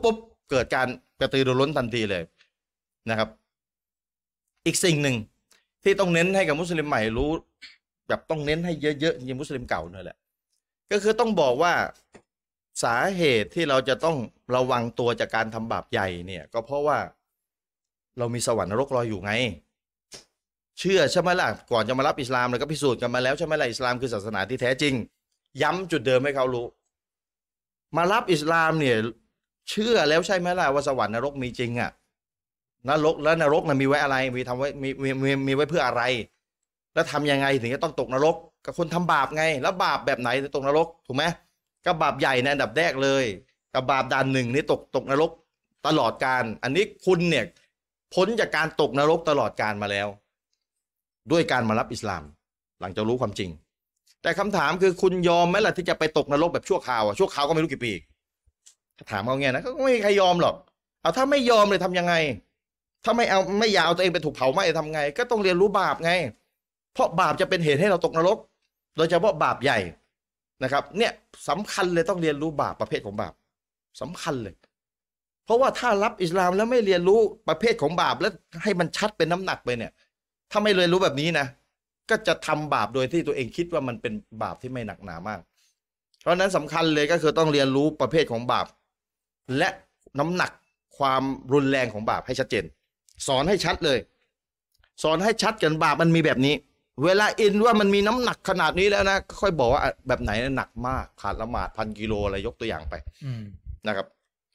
เกิดการกระตือรือร้นทันทีเลยนะครับอีกสิ่งหนึ่งที่ต้องเน้นให้กับมุสลิมใหม่รู้แบบต้องเน้นให้เยอะๆยิ่งมุสลิมเก่านั่นแหละก็คือต้องบอกว่าสาเหตุที่เราจะต้องระวังตัวจากการทำบาปใหญ่เนี่ยก็เพราะว่าเรามีสวรรค์นรกรออยู่ไงเชื่อใช่ไหมล่ะก่อนจะมารับอิสลามเราก็พิสูจน์กันมาแล้วใช่ไหมล่ะอิสลามคือศาสนาที่แท้จริงย้ำจุดเดิมให้เขารู้มารับอิสลามเนี่ยเชื่อแล้วใช่ไหมล่ะว่าสวรรค์นรกมีจริงอ่ะนรกแล้วนรกน่ะมีไว้อะไรมีทำไว้มีมีมีมีไว้เพื่ออะไรแล้วทำยังไงถึงจะต้องตกนรกกับคนทำบาปไงแล้วบาปแบบไหนจะตกนรกถูกไหมก็บาปใหญ่ในอันดับแรกเลยกับบาปด่านหนึ่งนี่ตกตกนรกตลอดกาลอันนี้คุณเนี่ยพ้นจากการตกนรกตลอดกาลมาแล้วด้วยการมารับอิสลามหลังจากรู้ความจริงแต่คำถามคือคุณยอมไหมล่ะที่จะไปตกนรกแบบชั่วคราวอ่ะชั่วคราวก็ไม่รู้กี่ปีถ้าถามเขาไงนะก็ไม่มีใครยอมหรอกเอาถ้าไม่ยอมเลยทำยังไงถ้าไม่เอาไม่อยากเอาตัวเองไปถูกเผาไหม้ทำไงก็ต้องเรียนรู้บาปไงเพราะบาปจะเป็นเหตุให้เราตกนรกโดยเฉพาะบาปใหญ่นะครับเนี่ยสำคัญเลยต้องเรียนรู้บาปประเภทของบาปสำคัญเลยเพราะว่าถ้ารับอิสลามแล้วไม่เรียนรู้ประเภทของบาปแล้วให้มันชัดเป็นน้ำหนักไปเนี่ยถ้าไม่เรียนรู้แบบนี้นะก็จะทำบาปโดยที่ตัวเองคิดว่ามันเป็นบาปที่ไม่หนักหนามากเพราะนั้นสำคัญเลยก็คือต้องเรียนรู้ประเภทของบาปและน้ำหนักความรุนแรงของบาปให้ชัดเจนสอนให้ชัดเลยสอนให้ชัดกันบาปมันมีแบบนี้เวลาอินว่ามันมีน้ำหนักขนาดนี้แล้วนะค่อยบอกว่าแบบไหนหนักมากขาดละหมาดพันกิโลอะไรยกตัวอย่างไปนะครับ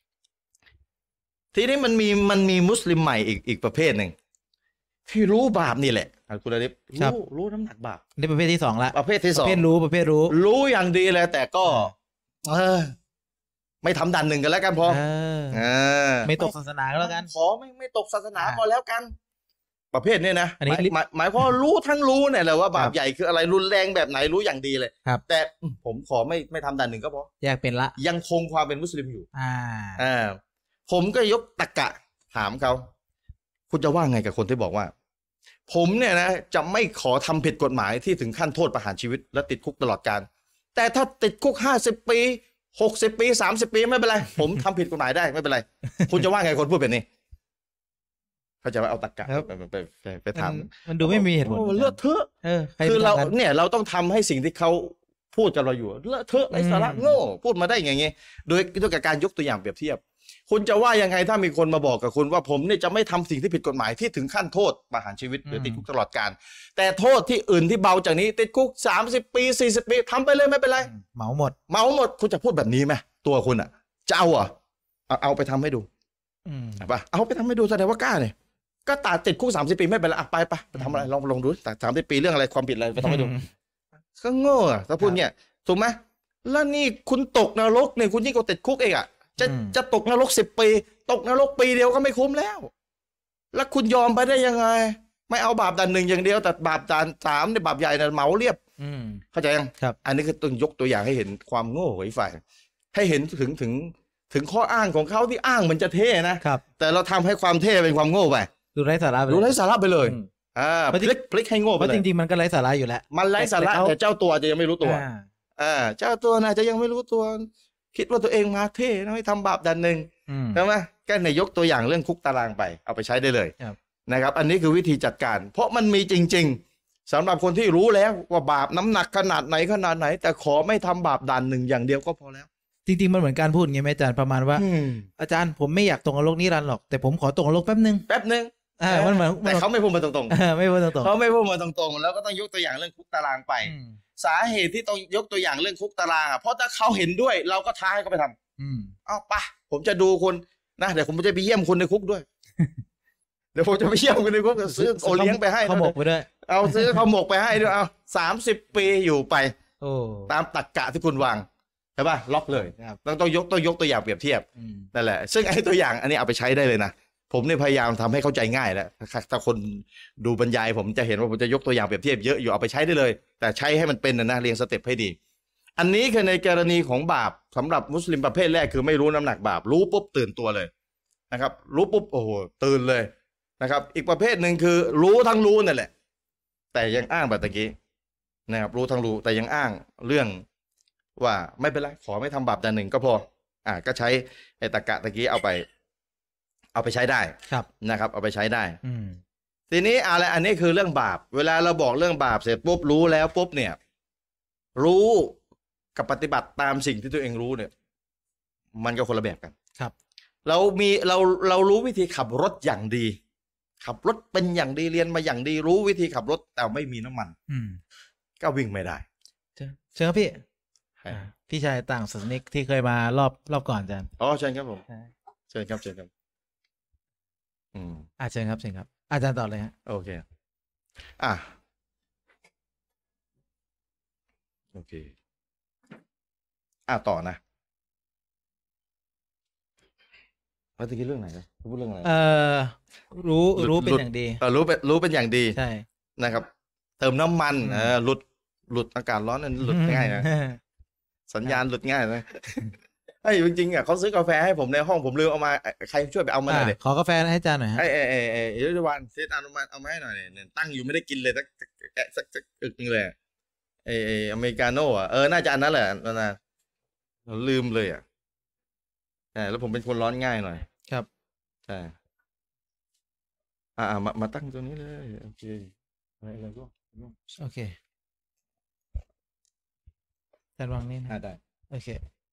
ทีนี้มันมีมันมีมุสลิมใหม่อีกอีกประเภทหนึ่งที่รู้บาปนี่แหละคุณอาทิตย์รู้รู้น้ำหนักบาปนี่ประเภทที่สองละประเภทที่สองประเภทรู้ประเภทรู้รู้อย่างดีเลยแต่ก็เออไม่ทำดันหนึ่งกันแล้วกันพอเออไม่ตกศาสนาก็แล้วกันขอไม่ไม่ตกศาสนาพอแล้วกันประเภทนี้นะหมายหมายหมายความรู้ทั้งรู้เนี่ยแหละว่าบาปใหญ่คืออะไรรุนแรงแบบไหนรู้อย่างดีเลยแต่ผมขอไม่ไม่ทำดันหนึ่งก็พอแยกเป็นละยังคงความเป็นมุสลิมอยู่อ่าอ่าผมก็ยกตรรกะถามเขาคุณจะว่าไงกับคนที่บอกว่าผมเนี่ยนะจะไม่ขอทำผิดกฎหมายที่ถึงขั้นโทษประหารชีวิตและติดคุกตลอดกาลแต่ถ้าติดคุกห้าสิบปีหกสิบปีสามสิบปีไม่เป็นไรผมทำผิดกฎหมายได้ไม่เป็นไรคุณจะว่าไงคนพูดแบบนี้เขาจะมาเอาตรรกะไปไปไปไปถามมันดูไม่มีเหตุผลเลือดเทอะคือเราเนี่ยเราต้องทำให้สิ่งที่เขาพูดกับเราอยู่เลอะเทอะไร้สาระโง่พูดมาได้อย่างเงี้ยโดยด้วยการยกตัวอย่างเปรียบเทียบคุณจะว่ายังไงถ้ามีคนมาบอกกับคุณว่าผมเนี่ยจะไม่ทำสิ่งที่ผิดกฎหมายที่ถึงขั้นโทษประหารชีวิตหรือติดคุกตลอดกาลแต่โทษที่อื่นที่เบาจากนี้ติดคุกสามสิบปีสี่สิบปีทำไปเลยไม่เป็นไรเหมาหมดเหมาหมดคุณจะพูดแบบนี้ไหมตัวคุณอ่ะจะเอาอ่ะเอาเอาไปทำให้ดูป่ะเอาไปทำให้ดูแสดงว่ากล้าเนี่ยก็ตัดติดคุกสามสิบปีไม่เป็นไรอ่ะไปไปไปทำอะไรลองลองดูตัดสามสิบปีเรื่องอะไรความผิดอะไรไปทำให้ดูก็โง่ถ้าพูดเนี่ยถูกไหมแล้วนี่คุณตกนรกเนี่ยคุณยิ่งกว่าติดคุกเองอ่ะจะจะตกนรกสิบปีตกนรกปีเดียวก็ไม่คุ้มแล้วแล้วคุณยอมไปได้ยังไงไม่เอาบาปด่านหนึ่งอย่างเดียวแต่บาปด่านสามเนี่ยบาปใหญ่เนี่ยเหมาเรียบเข้าใจยังครับอันนี้คือต้องยกตัวอย่างให้เห็นความโง่ของอีกฝ่ายให้เห็นถึงถึงถึงข้ออ้างของเขาที่อ้างเหมือนจะเท่นะครับแต่เราทำให้ความเท่เป็นความโง่ไปดูไร้สาระดูไร้สาระไปเลยอ่าพลิกพลิกให้โง่ไปเลยจริงๆมันก็ไร้สาระอยู่แล้วมันไร้สาระแต่เจ้าตัวจะยังไม่รู้ตัวอ่าเจ้าตัวน่ะจะยังไม่รู้ตัวคิดว่าตัวเองมาเท่ไม่ทำบาปดันหนึ่งใช่ไหมก็ในยกตัวอย่างเรื่องคุกตารางไปเอาไปใช้ได้เลยนะครับอันนี้คือวิธีจัดการเพราะมันมีจริงๆสำหรับคนที่รู้แล้วว่าบาปน้ำหนักขนาดไหนขนาดไหนแต่ขอไม่ทำบาปดันหนึ่งอย่างเดียวก็พอแล้วจริงๆมันเหมือนการพูดไงแม่อาจารย์ประมาณว่าอาจารย์ผมไม่อยากตกนรกนิรันดร์หรอกแต่ผมขอตกนรกแป๊บนึงแป๊บนึงอ่ามันเหมือนแต่เขาไม่พูดมาตรงๆไม่พูดตรงๆเขาไม่พูดมาตรงๆแล้วก็ต้องยกตัวอย่างเรื่องคุกตารางไปสาเหตุที่ต้องยกตัวอย่างเรื่องคุกตารางอ่ะเพราะถ้าเขาเห็นด้วยเราก็ท้าให้เขาไปทำเอาไปผมจะดูคุณนะเดี๋ยวผมจะไปเยี่ยมคุณในคุกด้วยเดี๋ยวผมจะไปเยี่ยมคุณในคุกซื้อโอเลี้ยงไปให้ข้าวหมกไปด้วยเอาซื้อข้าวหมกไปให้ด้วยเอาสามสิบปีอยู่ไปตามตรรกะที่คุณวางใช่ป่ะล็อกเลยต้องต้องยกต้องยกตัวอย่างเปรียบเทียบนั่นแหละซึ่งไอ้ตัวอย่างอันนี้เอาไปใช้ได้เลยนะผมเนี่ยพยายามทำให้เข้าใจง่ายแล้วถ้าคนดูบรรยายผมจะเห็นว่าผมจะยกตัวอย่างเปรียบเทียบเยอะอยู่เอาไปใช้ได้เลยแต่ใช้ให้มันเป็นนะเรียงสเต็ปให้ดีอันนี้คือในกรณีของบาปสำหรับมุสลิมประเภทแรกคือไม่รู้น้ำหนักบาปรู้ปุ๊บตื่นตัวเลยนะครับรู้ปุ๊บโอ้โหตื่นเลยนะครับอีกประเภทหนึ่งคือรู้ทั้งรู้นั่นแหละแต่ยังอ้างแบบตะกี้นะครับรู้ทั้งรู้แต่ยังอ้างเรื่องว่าไม่เป็นไรขอไม่ทำบาปแต่หนึ่งก็พออ่าก็ใช้ไอ้ตะกะตะกี้เอาไปเอาไปใช้ได้ครับนะครับ เอาไปใช้ได้อืมทีนี้อะไรอันนี้คือเรื่องบาปเวลาเราบอกเรื่องบาปเสร็จปุ๊บรู้แล้วปุ๊บเนี่ยรู้กับปฏิบัติตามสิ่งที่ตัวเองรู้เนี่ยมันก็คนละแบบกันครับเรามีเราเรารู้วิธีขับรถอย่างดีขับรถเป็นอย่างดีเรียนมาอย่างดีรู้วิธีขับรถแต่ไม่มีน้ำมันอืมก็วิ่งไม่ได้เชิญเชิญครับพี่ใช่อ่าพี่ชายต่างศาสนิกที่เคยมารอบรอบก่อนอาจารย์อ๋อเชิญครับผมใช่เชิญครับเชิญครับอืมอาเชิญครับเชิญครับ อาจารย์ต่อเลยฮะโอเคอ่ะโอเคอ่ะต่อนะเมื่อกี้เรื่องไหนนะพูดเรื่องอะไรเอ่อรู้หลุดรู้เป็นหลุดอย่างดีเออรู้เป็นรู้เป็นอย่างดีใช่นะครับ เติมน้ำมันอืมเออหลุดหลุดอากาศร้อนนั่นหลุดง่ายนะสัญญาณหลุดง่ายนะไอ้ยจริงๆอ่ะเขาซื้อกาแฟให้ผมในห้องผมลืมเอามาใครช่วยไปเอามาหน่อยดิอ่ะขอกาแฟให้อาจารย์หน่อยฮะไอ้ไอ้ไอ้ไอ้ยุทธวันเซตเอามาเอามาให้หน่อยเนี่ยตั้งอยู่ไม่ได้กินเลยสักสักสักสักอึกนึงเลยไอ้ไอ้อเมริกาโน่อ่ะเออน่าจะอันนั้นแหละนะนะลืมเลยอ่ะใช่แล้วผมเป็นคนร้อนง่ายหน่อยครับใช่อ่ามามาตั้งตรงนี้เลยโอเคอะไรอะไรก็โอเคอาจารย์วางนี่นะอ่าได้โอเค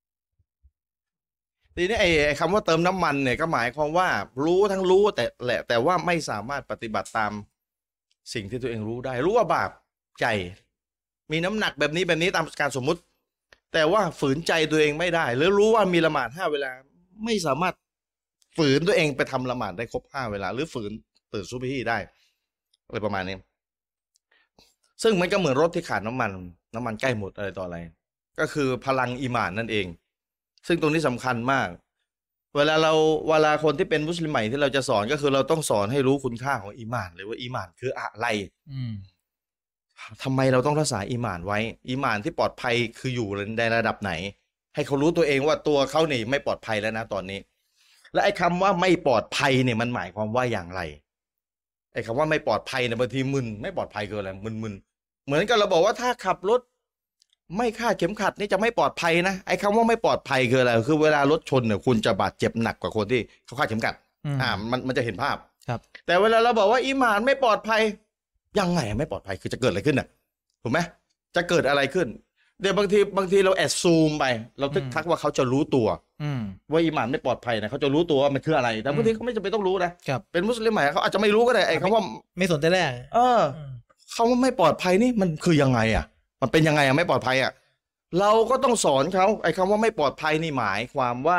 ทีนี้ไอ้ไอ้คำว่าเติมน้ำมันเนี่ยก็หมายความว่ารู้ทั้งรู้แต่แหละแต่ว่าไม่สามารถปฏิบัติตามสิ่งที่ตัวเองรู้ได้ รู้ว่าบาปใจมีน้ำหนักแบบนี้แบบนี้ตามการสมมุติ แต่ว่าฝืนใจตัวเองไม่ได้หรือรู้ว่ามีละหมาดห้าเวลาไม่สามารถฝืนตัวเองไปทำละหมาดได้ครบห้าเวลาหรือฝืนตื่นซุบฮีได้อะไรประมาณนี้ซึ่งมันก็เหมือนรถที่ขาดน้ำมันน้ำมันใกล้หมดอะไรต่ออะไรก็คือพลังอีหม่านนั่นเองซึ่งตรงนี้สำคัญมากเวลาเราเวลาคนที่เป็นมุสลิมใหม่ที่เราจะสอนก็คือเราต้องสอนให้รู้คุณค่าของอีหม่านเลยว่าอีหม่านคืออะไรอืมทำไมเราต้องรักษาอีหม่านไว้อีหม่านที่ปลอดภัยคืออยู่ในระดับไหนให้เขารู้ตัวเองว่าตัวเขานี่ไม่ปลอดภัยแล้วนะตอนนี้และไอ้คำว่าไม่ปลอดภัยเนี่ยมันหมายความว่าอย่างไรไอ้คำว่าไม่ปลอดภัยเนี่ยบางทีมึนไม่ปลอดภัยคืออะไรมึนๆเหมือนกับเราบอกว่าถ้าขับรถไม่คาดเข็มขัดนี่จะไม่ปลอดภัยนะไอ้คำว่าไม่ปลอดภัยคืออะไรคือเวลารถชนเนี่ยคุณจะบาดเจ็บหนักกว่าคนที่เขาคาดเข็มขัดอืมอ่ามันมันจะเห็นภาพครับแต่เวลาเราบอกว่าอีหม่านไม่ปลอดภัยยังไงไม่ปลอดภัยคือจะเกิดอะไรขึ้นน่ะถูกไหมจะเกิดอะไรขึ้นเดี๋ยวบางทีบางทีเราแอดซูมไปเราทึกทักว่าเขาจะรู้ตัวอืมว่าอีหม่านไม่ปลอดภัยนะเขาจะรู้ตัวว่ามันคืออะไรแต่บางทีเขาไม่จำเป็นต้องรู้นะครับ เป็นมุสลิมใหม่เขาอาจจะไม่รู้ก็ได้ไอ้คำว่าไม่สนใจแรกเอออืมคำว่าไม่ปลอดภัยนี่มันคือยังไงอ่ะมันเป็นยังไงอ่ะไม่ปลอดภัยอ่ะเราก็ต้องสอนเขาไอ้คำว่าไม่ปลอดภัยนี่หมายความว่า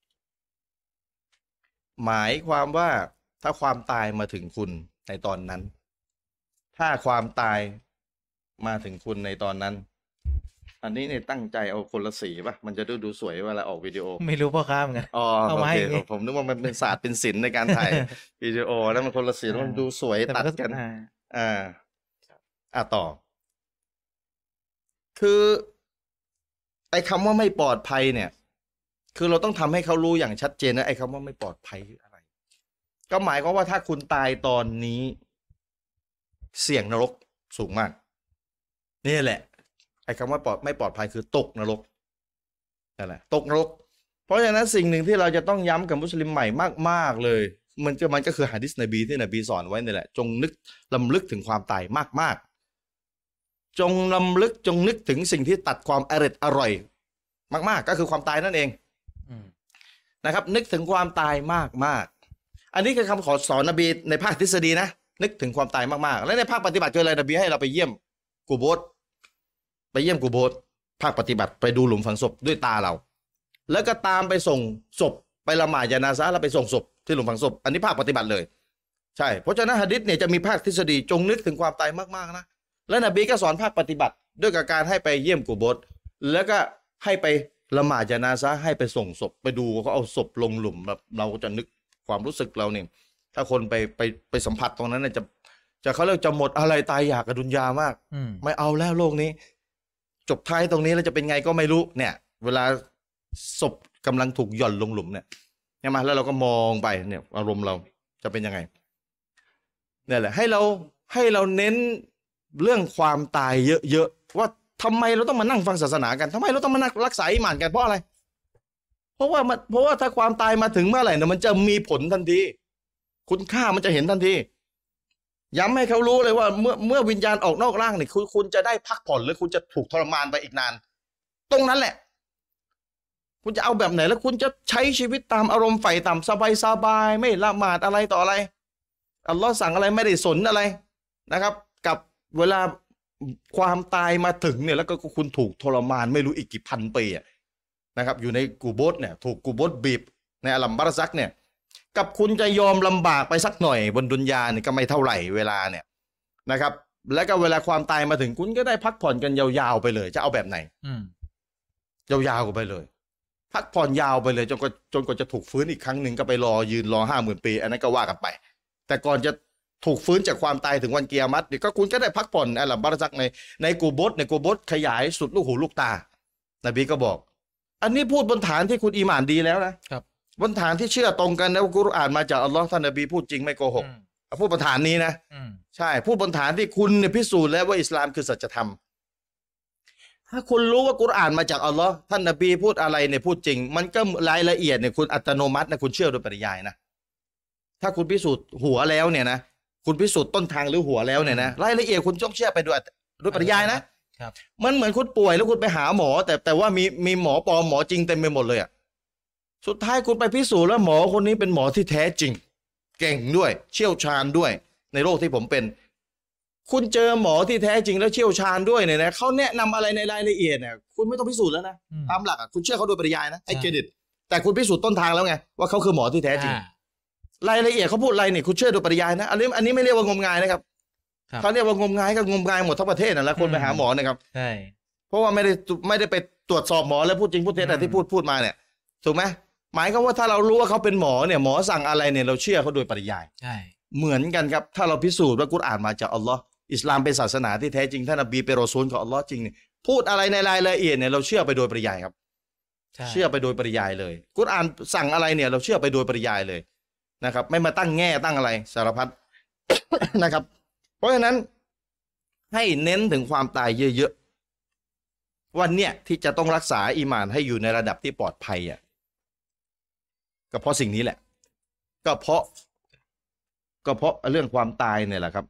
หมายความว่าถ้าความตายมาถึงคุณในตอนนั้น ถ้าความตายมาถึงคุณในตอนนั้น อันนี้เนี่ยตั้งใจเอาคนละสีป่ะมันจะดูดูสวยเวลาออกวิดีโอไม่รู้พ่อค้าเหมือนกันอ๋อเอาโอมาเคให้ผมนึกว่ามันเป็นศาสตร์เป็นศิลป์ในการถ่าย วิดีโอแล้วมันคนละสีแล้วมันดูสวยแต่ตัมัดก็กันอ่าอ่า อ่ะต่อ คือไอ้คำว่าไม่ปลอดภัยเนี่ย คือเราต้องทำให้เขารู้อย่างชัดเจนนะไอ้คำว่าไม่ปลอดภัยคืออะไร ก็หมายความว่าถ้าคุณตายตอนนี้ เสี่ยงนรกสูงมากนี่แหละ ไอ้คำว่าปลอดไม่ปลอดภัยคือตกนรกนั่นแหละตกนรก เพราะฉะนั้นสิ่งหนึ่งที่เราจะต้องย้ำกับมุสลิมใหม่มากๆเลย มันก็มันก็คือหะดีษนบีที่นบีสอนไว้นี่แหละจงนึกลำลึกถึงความตายมากๆจงลำลึกจงนึกถึงสิ่งที่ตัดความอร่อยอร่อยมากๆ ก็คือความตายนั่นเองอืมนะครับ นึกถึงความตายมากๆอันนี้คือคำขอสอนนบีในภาคทฤษฎีนะนึกถึงความตายมากๆแล้วในภาคปฏิบัติคืออะไรนบีให้เราไปเยี่ยมกูโบสไปเยี่ยมกูโบสภาคปฏิบัติไปดูหลุมฝังศพด้วยตาเราแล้วก็ตามไปส่งศพไปละหมาดญะนาซะห์แล้วไปส่งศพที่หลุมฝังศพอันนี้ภาคปฏิบัติเลยใช่เพราะฉะนั้นหะดีษเนี่ยจะมีภาคทฤษฎีจงนึกถึงความตายมากๆนะแล้วนบีก็สอนภาคปฏิบัติด้วยกับการให้ไปเยี่ยมกูโบสแล้วก็ให้ไปละหมาดญะนาซะห์ให้ไปส่งศพไปดูเขาเอาศพลงหลุมแบบเราจะนึกความรู้สึกเราเนี่ยถ้าคนไปไปไปสัมผัสตรงนั้นเนี่ยจะจะเขาเรียกจะหมดอะไรตายอยากกับดุนยามากอืมไม่เอาแล้วโลกนี้ จบท้ายตรงนี้แล้วจะเป็นไงก็ไม่รู้เนี่ย เวลาศพกำลังถูกหย่อนลงหลุมเนี่ยใช่ไหมแล้วเราก็มองไปเนี่ยอารมณ์เราจะเป็นยังไงเนี่ยแหละให้เราให้เราเน้นเรื่องความตายเยอะๆว่าทำไมเราต้องมานั่งฟังศาสนากันทำไมเราต้องมานั่งรักษาอิหม่านกันเพราะอะไรเพราะว่ามันเพราะว่าถ้าความตายมาถึงเมื่อไหร่เนี่ยมันจะมีผลทันทีคุณค่ามันจะเห็นทันทีย้ำให้เขารู้เลยว่าเมื่อเมื่อวิญญาณออกนอกร่างเนี่ยคุณคุณจะได้พักผ่อนหรือคุณจะถูกทรมานไปอีกนานตรงนั้นแหละคุณจะเอาแบบไหนแล้วคุณจะใช้ชีวิตตามอารมณ์ไฟต่ำสบายสบายไม่ละหมาดอะไรต่ออะไรอัลลอฮ์สั่งอะไรไม่ได้สนอะไรนะครับกับเวลาความตายมาถึงเนี่ยแล้วก็คุณถูกทรมานไม่รู้อีกกี่พันปีนะครับอยู่ในกูโบสเนี่ยถูกกูโบสบีบในอัลลัมบารซักเนี่ยกับคุณจะยอมลำบากไปสักหน่อยบนดุนยาเนี่ยก็ไม่เท่าไหร่เวลาเนี่ยนะครับแล้วก็เวลาความตายมาถึงคุณก็ได้พักผ่อนกันยาวๆไปเลยจะเอาแบบไหนยาวๆกันไปเลยพักผ่อนยาวไปเลยจนกว่าจนกว่าจะถูกฟื้นอีกครั้งหนึ่งก็ไปรอยืนรอห้าหมื่นปีอันนั้นก็ว่ากันไปแต่ก่อนจะถูกฟื้นจากความตายถึงวันเกียรติก็คุณก็ได้พักผ่อนอัลลัมบารซักในในกูโบสในกูโบสขยายสุดลูกหูลูกตานบีก็บอกอันนี้พูดบนฐานที่คุณอีหม่านดีแล้วนะครับบนฐานที่เชื่อตรงกันนะว่ากุรอานมาจากอัลลอฮ์ท่านนบีพูดจริงไม่โกหกพูดบนฐานนี้นะใช่พูดบนฐานที่คุณเนี่ยพิสูจน์แล้วว่าอิสลามคือสัจธรรมถ้าคุณรู้ว่ากุรอานมาจากอัลลอฮ์ท่านนบีพูดอะไรเนี่ยพูดจริงมันก็รายละเอียดเนี่ยคุณอัตโนมัตินะคุณเชื่อโดยปริยายนะถ้าคุณพิสูจน์หัวแล้วเนี่ยนะคุณพิสูจน์ต้นทางหรือหัวแล้วเนี่ยนะรายละเอียดคุณต้องเชื่อไปด้วยด้วยปริยายนะครับมันเหมือนคุณป่วยแล้วคุณไปหาหมอแต่แต่ว่ามีมีหมอปลอมหมอจริงเต็มไปหมดเลยอ่ะสุดท้ายคุณไปพิสูจน์แล้วหมอคนนี้เป็นหมอที่แท้จริงเก่งด้วยเชี่ยวชาญด้วยในโรคที่ผมเป็นคุณเจอหมอที่แท้จริงแล้วเชี่ยวชาญด้วยเนี่ยนะเขาแนะนำอะไรในรายละเอียดเนี่ยคุณไม่ต้องพิสูจน์แล้วนะตามหลักอ่ะคุณเชื่อเขาโดยปริยายนะให้เครดิตแต่คุณพิสูจน์ต้นทางแล้วไงว่าเขาคือหมอที่แท้จริงรายละเอียดเขาพูดอะไรเนี่ยคุณเชื่อโดยปริยายนะอันนี้อันนี้ไม่เรียกว่างมงายนะครับเขาเรียกว่างมงายก็งมงายหมดทั้งประเทศนั่นแหละคนไปหาหมอนะครับใช่เพราะว่าไม่ได้ไม่ได้ไปตรวจสอบหมอแล้วพูดจริงพูดเท็จแต่ที่พูดพูดมาเนี่ยถูกไหมหมายก็ว่าถ้าเรารู้ว่าเขาเป็นหมอเนี่ยหมอสั่งอะไรเนี่ยเราเชื่อเขาโดยปริยายใช่เหมือนกันครับถ้าเราพิสูจน์ว่ากุรอานมาจากอัลลอฮ์อิสลามเป็นศาสนาที่แท้จริงท่านนบีเป็นรอซูลของอัลลอฮ์จริงเนี่ยพูดอะไรในรายละเอียดเนี่ยเราเชื่อไปโดยปริยายครับเชื่อไปโดยปริยายเลยกุรอานสั่งอะไรเนี่ยเราเชื่อไปโดยปริยายเลยนะครับไม่มาตั้งแง่ตั้งอะไรสารพัด นะครับเพราะฉะนั้นให้เน้นถึงความตายเยอะๆวันเนี้ยที่จะต้องรักษาอีหม่านให้อยู่ในระดับที่ปลอดภัยอ่ะก็เพราะสิ่งนี้แหละก็เพราะก็เพราะเรื่องความตายเนี่ยแหละครับ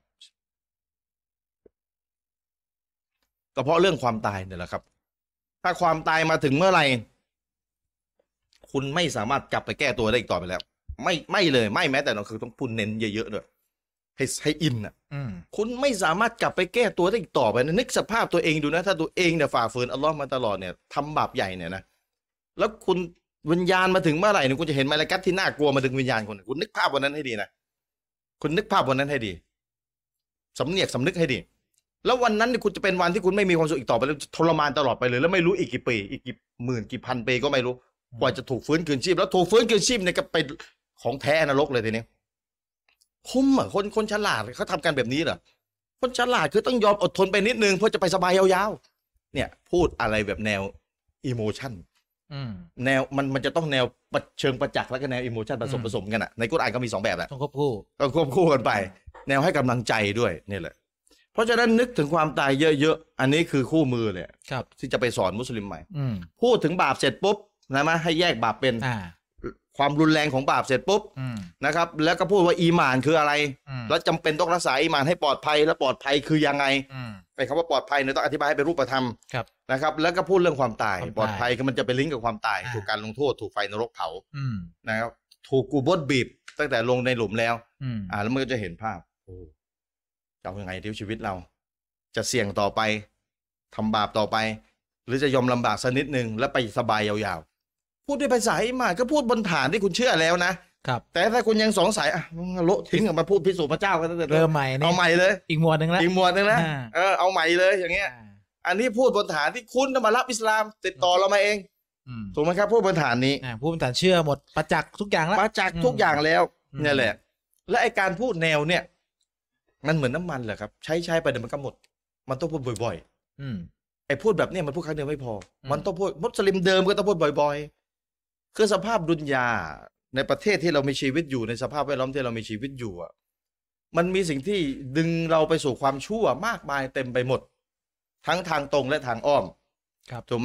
ก็เพราะเรื่องความตายเนี่ยแหละครับถ้าความตายมาถึงเมื่อไหร่คุณไม่สามารถกลับไปแก้ตัวได้อีกต่อไปแล้วไม่ไม่เลยไม่แม้แต่เราคือต้องพูดเน้นเยอะๆด้วยให้ให้อินอ่ะคุณไม่สามารถกลับไปแก้ตัวได้อีกต่อไปนะนึกสภาพตัวเองดูนะถ้าตัวเองเนี่ยฝ่าฝืนอัลลอฮ์มาตลอดเนี่ยทำบาปใหญ่เนี่ยนะแล้วคุณวิญญาณมาถึงเมื่อไหร่เนี่ยคุณจะเห็นมาลาอิกะฮ์ที่น่ากลัวมาดึงวิญญาณคนคุณนึกภาพวันนั้นให้ดีนะคุณนึกภาพวันนั้นให้ดีสำเนียกสำนึกให้ดีแล้ววันนั้นเนี่ยคุณจะเป็นวันที่คุณไม่มีความสุขอีกต่อไปแล้วทรมานตลอดไปเลยแล้วไม่รู้อีกกี่ปีอีกกี่หมื่นกี่พันปีก็ไม่รู้กว่าจะถูกฟื้นคืนชีพแล้วถูกฟื้นคืนชีพเนี่ยก็ไปของแท้นรกเลยทีนี้คุ้มอ่ะคนคนฉลาดเขาทำกันแบบนี้เหรอคนฉลาดคือต้องยอมอดทนไปนิดนึงเพื่อจะไปสบายยาวๆเนี่ยพูดอะไรแบบแนวอิโมชันแนวมันมันจะต้องแนวเชิงประจักษ์แล้วก็แนวอิโมชันผสมผสมกันอ่ะในกุรอานก็มีสองแบบแหละต้องควบคู่ต้องควบคู่กันไปแนวให้กำลังใจด้วยนี่แหละเพราะฉะนั้นนึกถึงความตายเยอะๆอันนี้คือคู่มือเลยครับที่จะไปสอนมุสลิมใหม่พูดถึงบาปเสร็จปุ๊บนะมั้ยให้แยกบาปเป็นความรุนแรงของบาปเสร็จปุ๊บนะครับแล้วก็พูดว่าอีหม่านคืออะไรแล้วจำเป็นต้องรักษาอีหม่านให้ปลอดภัยและปลอดภัยคือยังไงไอ้คำว่าปลอดภัยเนี่ยต้องอธิบายให้เป็นรูปธรรมนะครับแล้วก็พูดเรื่องความตายปลอดภัยคือมันจะเป็นลิงก์กับความตายถูกการลงโทษถูกไฟนรกเผานะครับถูกกูบดบีบตั้งแต่ลงในหลุมแล้วอ่าแล้วมันก็จะเห็นภาพโอ้จะเอายังไงที่ชีวิตเราจะเสี่ยงต่อไปทำบาปต่อไปหรือจะยอมลำบากสักนิดนึงแล้วไปสบายยาวๆพูดด้วยภาษาอิหม่านก็พูดบนฐานที่คุณเชื่อแล้วนะครับแต่ถ้าคุณยังสงสัยอ่ะโละทิ้งออกมาพูดพิสูจน์พระเจ้ากันตั้งแต่เริ่มใหม่เอาใหม่เลยอีกหมวดนึงแล้วอีกหมวดนึงแล้วเออเอาใหม่เลยอย่างเงี้ยอันนี้พูดบนฐานที่คุณมารับอิสลามติดต่อเรามาเองถูกไหมครับพูดบนฐานนี้พูดบนฐานเชื่อหมดประจักษ์ทุกอย่างแล้วประจักษ์ทุกอย่างแล้วนี่แหละและไอการพูดแนวเนี่ยมันเหมือนน้ำมันแหละครับใช้ใช้ไปเดี๋ยวมันก็หมดมันต้องพูดบ่อยๆไอ้พูดแบบนี้มันพูดครั้งเดียวไม่พอมันต้องพูดมุสลิมเดิมก็ต้องพูดบ่อยๆคือสภาพดุนยาในประเทศที่เรามีชีวิตอยู่ในสภาพแวดล้อมที่เรามีชีวิตอยู่อ่ะมันมีสิ่งที่ดึงเราไปสู่ความชั่วมากมายเต็มไปหมดทั้งทางตรงและทางอ้อมถูกไหม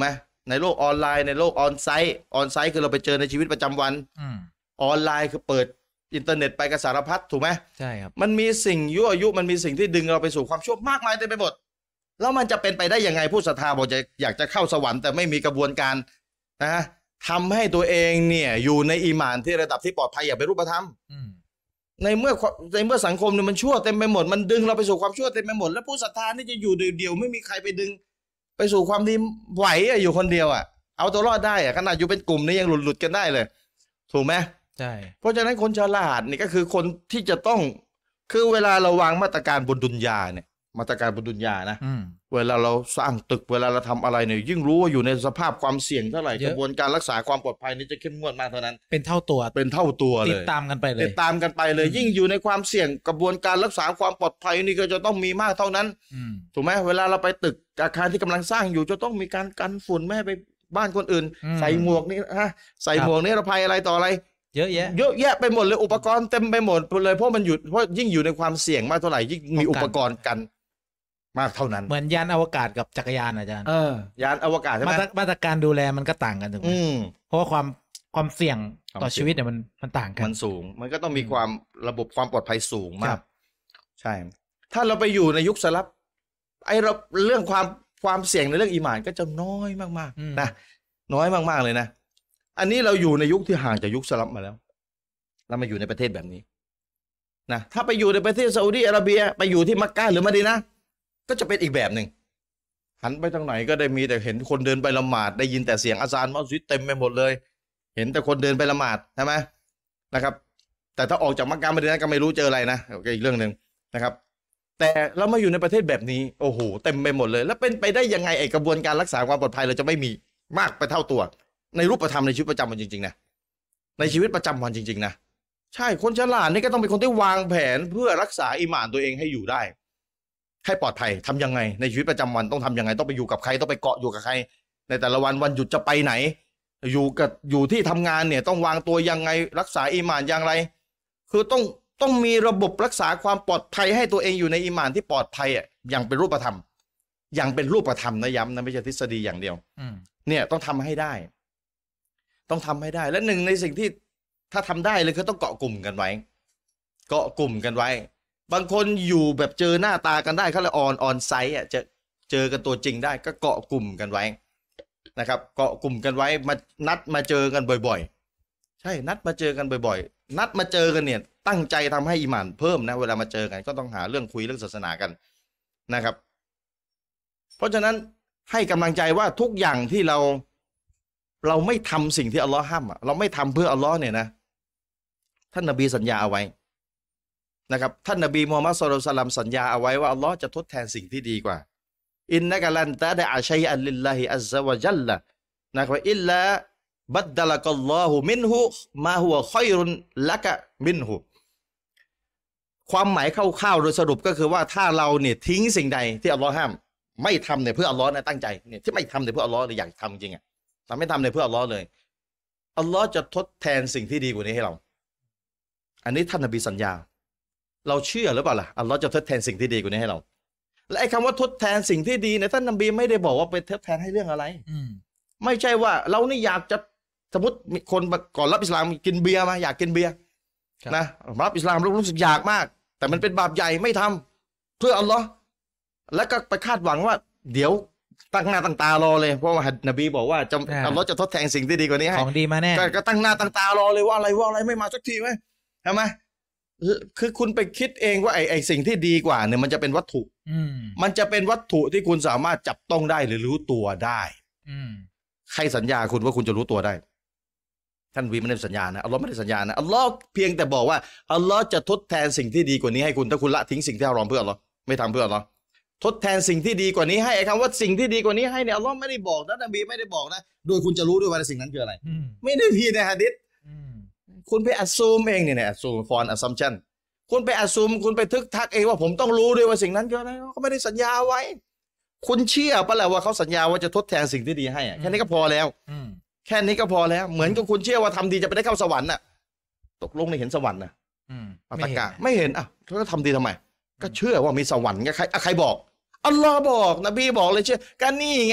ในโลกออนไลน์ในโลกออนไซต์ออนไซต์คือเราไปเจอในชีวิตประจำวันออนไลน์คือเปิดอินเทอร์เน็ตไปกระสารพัดถูกไหมใช่ครับมันมีสิ่งยั่วยุมันมีสิ่งที่ดึงเราไปสู่ความชั่วมากมายเต็มไปหมดแล้วมันจะเป็นไปได้ยังไงผู้ศรัทธาบอกจะอยากจะเข้าสวรรค์แต่ไม่มีกระบวนการนะทำให้ตัวเองเนี่ยอยู่ในอีหม่านที่ระดับที่ปลอดภัยอย่างเป็นรูปธรรมในเมื่อในเมื่อสังคมเนี่ยมันชั่วเต็มไปหมดมันดึงเราไปสู่ความชั่วเต็มไปหมดแล้วผู้ศรัทธานี่จะอยู่เดียวๆไม่มีใครไปดึงไปสู่ความดีไหวอะอยู่คนเดียวอะเอาตัวรอดได้อะขนาดอยู่เป็นกลุ่มนี่ยังหลุดๆกันได้เลยถูกไหมใช่เพราะฉะนั้นคนฉลาดนี่ก็คือคนที่จะต้องคือเวลาเราวางมาตรการบนดุนยาเนี่ยมาตรการบนดุนยานะเวลาเราสร้างตึกเวลาเราทำอะไรเนี่ยยิ่งรู้ว่าอยู่ในสภาพความเสี่ยงเท่าไหร่กระบวนการรักษาความปลอดภัยนี่จะเข้มงวดมากเท่านั้นเป็นเท่าตัวเป็นเท่าตัวเลยติดตามกันไปเลยติดตามกันไปเลยยิ่งอยู่ในความเสี่ยงกระบวนการรักษาความปลอดภัยนี่ก็จะต้องมีมากเท่านั้นถูกไหมเวลาเราไปตึกอาคารที่กำลังสร้างอยู่จะต้องมีการกันฝุ่นไม่ให้ไปบ้านคนอื่นใส่หมวกนี่ฮะใส่หมวกนิรภัยอะไรต่ออะไรเยอะแยะเยอะแยะไปหมดเลยอุปกรณ์เต็มไปหมดเลยเพราะมันอยู่เพราะยิ่งอยู่ในความเสี่ยงมากเท่าไหร่ยิ่งมีอุปกรณ์กันมากเท่านั้นเหมือนยานอวกาศกับจักรยานอาจารย์เออยานอวกาศใช่ไหมมาตรการดูแลมันก็ต่างกันถูกไหมเพราะว่าความความเสี่ยงต่อชีวิตเนี่ยมันมันต่างกันมันสูงมันก็ต้องมีความระบบความปลอดภัยสูงมากใช่ถ้าเราไปอยู่ในยุคสลับไอ้เราเรื่องความความเสี่ยงในเรื่องอีหม่านก็จะน้อยมากๆนะน้อยมากๆเลยนะอันนี้เราอยู่ในยุคที่ห่างจากยุคสลับมาแล้วเรามาอยู่ในประเทศแบบนี้นะถ้าไปอยู่ในประเทศซาอุดิอาระเบียไปอยู่ที่มักกะหรือมะดีนะห์ก็จะเป็นอีกแบบหนึ่งหันไปทางไหนก็ได้มีแต่เห็นคนเดินไปละหมาดได้ยินแต่เสียงอาซานมัสยิดเต็มไปหมดเลยเห็นแต่คนเดินไปละหมาดใช่ไหมนะครับแต่ถ้าออกจากมักกะมะดีนะห์ก็ไม่รู้เจออะไรนะโอเคอีกเรื่องหนึ่งนะครับแต่เรามาอยู่ในประเทศแบบนี้โอ้โหเต็มไปหมดเลยแล้วเป็นไปได้ยังไงไอ้กระบวนการรักษาความปลอดภัยเราจะไม่มีมากไปเท่าตัวในรูปธรรมในชีวิตประจำวันจริงๆนะในชีวิตประจำวันจริงๆนะใช่คนฉลาดนี่ก็ต้องเป็นคนที่วางแผนเพื่อรักษาอีหม่านตัวเองให้อยู่ได้ให้ปลอดภัยทำยังไงในชีวิตประจำวันต้องทำยังไงต้องไปอยู่กับใครต้องไปเกาะอยู่กับใครในแต่ละวันวันหยุดจะไปไหนอยู่กับอยู่ที่ทำงานเนี่ยต้องวางตัวยังไงรักษาอีหม่านอย่างไรคือต้องต้องมีระบบรักษาความปลอดภัยให้ตัวเองอยู่ในอีหม่านที่ปลอดภัยอ่ะอย่างเป็นรูปธรรมอย่างเป็นรูปธรรมนะย้ำนะไม่ใช่ทฤษฎีอย่างเดียวเนี่ยต้องทำให้ได้ต้องทำให้ได้และหนึ่งในสิ่งที่ถ้าทำได้เลยคือต้องเกาะกลุ่มกันไว้เกาะกลุ่มกันไว้บางคนอยู่แบบเจอหน้าตากันได้เขาเลยออนออนไซต์อ่ะจะเจอกันตัวจริงได้ก็เกาะกลุ่มกันไว้นะครับเกาะกลุ่มกันไว้มานัดมาเจอกันบ่อยๆใช่นัดมาเจอกันบ่อยๆนัดมาเจอกันเนี่ยตั้งใจทำให้อีหม่านเพิ่มนะเวลามาเจอกันก็ต้องหาเรื่องคุยเรื่องศาสนากันนะครับเพราะฉะนั้นให้กำลังใจว่าทุกอย่างที่เราเราไม่ทำสิ่งที่อัลลอฮ์ห้ามเราไม่ทำเพื่ออัลลอฮ์เนี่ยนะท่านนบีสัญญาเอาไว้นะครับท่านนบีมูฮัมมัดศ็อลลัลลอฮุอะลัยฮิวะซัลลัมสัญญาเอาไว้ว่าอัลลอฮ์จะทดแทนสิ่งที่ดีกว่าอินนะกะลันตะดะอะชัยอันลิลลาฮิอัซซะวะญัลละนะครับอิลลาบัดดะละกัลลอฮุมินฮุมาฮุวะค็อยรุนละกะมินฮุความหมายคร่าวๆโดยสรุปก็คือว่าถ้าเราเนี่ยทิ้งสิ่งใดที่อัลลอฮ์ห้ามไม่ทำเนี่ยเพื่ออัลลอฮ์นะตั้งใจเนี่ยที่ไม่ทำเนี่ยเพื่ออัลลอฮ์เลยอยากทำจริงอ่ะแต่ไม่ทำเนี่ยเพื่ออัลลอฮ์เลยอัลลอฮ์จะทดแทนสิ่งที่ดีกว่านี้ให้เราอันนี้ท่านนบีสัญญาเราเชื่อหรือเปล่าล่ะอัลลอฮ์จะทดแทนสิ่งที่ดีกว่านี้ให้เราและไอ้คำว่าทดแทนสิ่งที่ดีเนี่ยท่านนบีไม่ได้บอกว่าไปทดแทนให้เรื่องอะไรไม่ใช่ว่าเรานี่อยากจะสมมติมีคนก่อนรับอิสลามกินเบียร์มาอยากกินเบียร์นะรับอิสลามแล้วรู้สึกอยากมากแต่มันเป็นบาปใหญ่ไม่ทำเพื่ออัลลอฮ์แล้วก็ไปคาดหวังว่าเดี๋ยวตั้งหน้าตั้งตารอเลยเพราะว่านบีบอกว่าจะอัลลอฮ์จะทดแทนสิ่งที่ดีกว่านี้ให้ของดีมาแน่ก็ตั้งหน้าตั้งตารอเลยว่าอะไรว่าอะไรไม่มาสักทีไหมใช่ไหมคือคุณไปคิดเองว่าไอ้ไอ้สิ่งที่ดีกว่าเนี่ยมันจะเป็นวัตถุมันจะเป็นวัตถุที่คุณสามารถจับต้องได้หรือรู้ตัวได้ใครสัญญาคุณว่าคุณจะรู้ตัวได้ท่านวีไม่ได้สัญญานะอัลลอฮ์ไม่ได้สัญญานะอัลลอฮ์เพียงแต่บอกว่าอัลลอฮ์จะทดแทนสิ่งที่ดีกว่านี้ให้คุณถ้าคุณละทิ้งสิ่งที่ฮารอมเพื่ออัลลอฮ์ไม่ทำเพื่ออัลลอฮ์ทดแทนสิ่งที่ดีกว่านี้ให้ไอ้คำว่าสิ่งที่ดีกว่านี้ให้เนี่ยอัลลอฮ์ไม่ได้บอกนะนบีไม่ได้บอกนะโดยคุณจะรู้ด้วยว่าสิ่งนั้นคืออะไรไม่ได้พีในหะดีษคุณไปอัสซูมเองเนี่ยอัสซูมฟอนอัสซัมชันคุณไปอัสซูมคุณไปทึกทักเองว่าผมต้องรู้ด้วยว่าสิ่งนั้นคืออะไรเขาไม่ได้สัญญาไว้คุณเชื่อปะล่ะว่าเขาสัญญาว่าจะทดแทนสิ่งที่ดีให้แค่นี้ก็พอแล้วแค่นี้ก็พอแล้วเหมือนกับคุณเชื่อว่าทำดีจะไปได้เข้าสวรรค์น่ะตกลงในเห็นสวรรค์น่ะอัตกะไม่เห็นอ่ะแล้วทำดีทำไมก็เชื่อว่ามีสวรรค์ไงใครใครบอกอัลลอฮ์บอกนบีบอกเลยเชื่อกันนี่ไง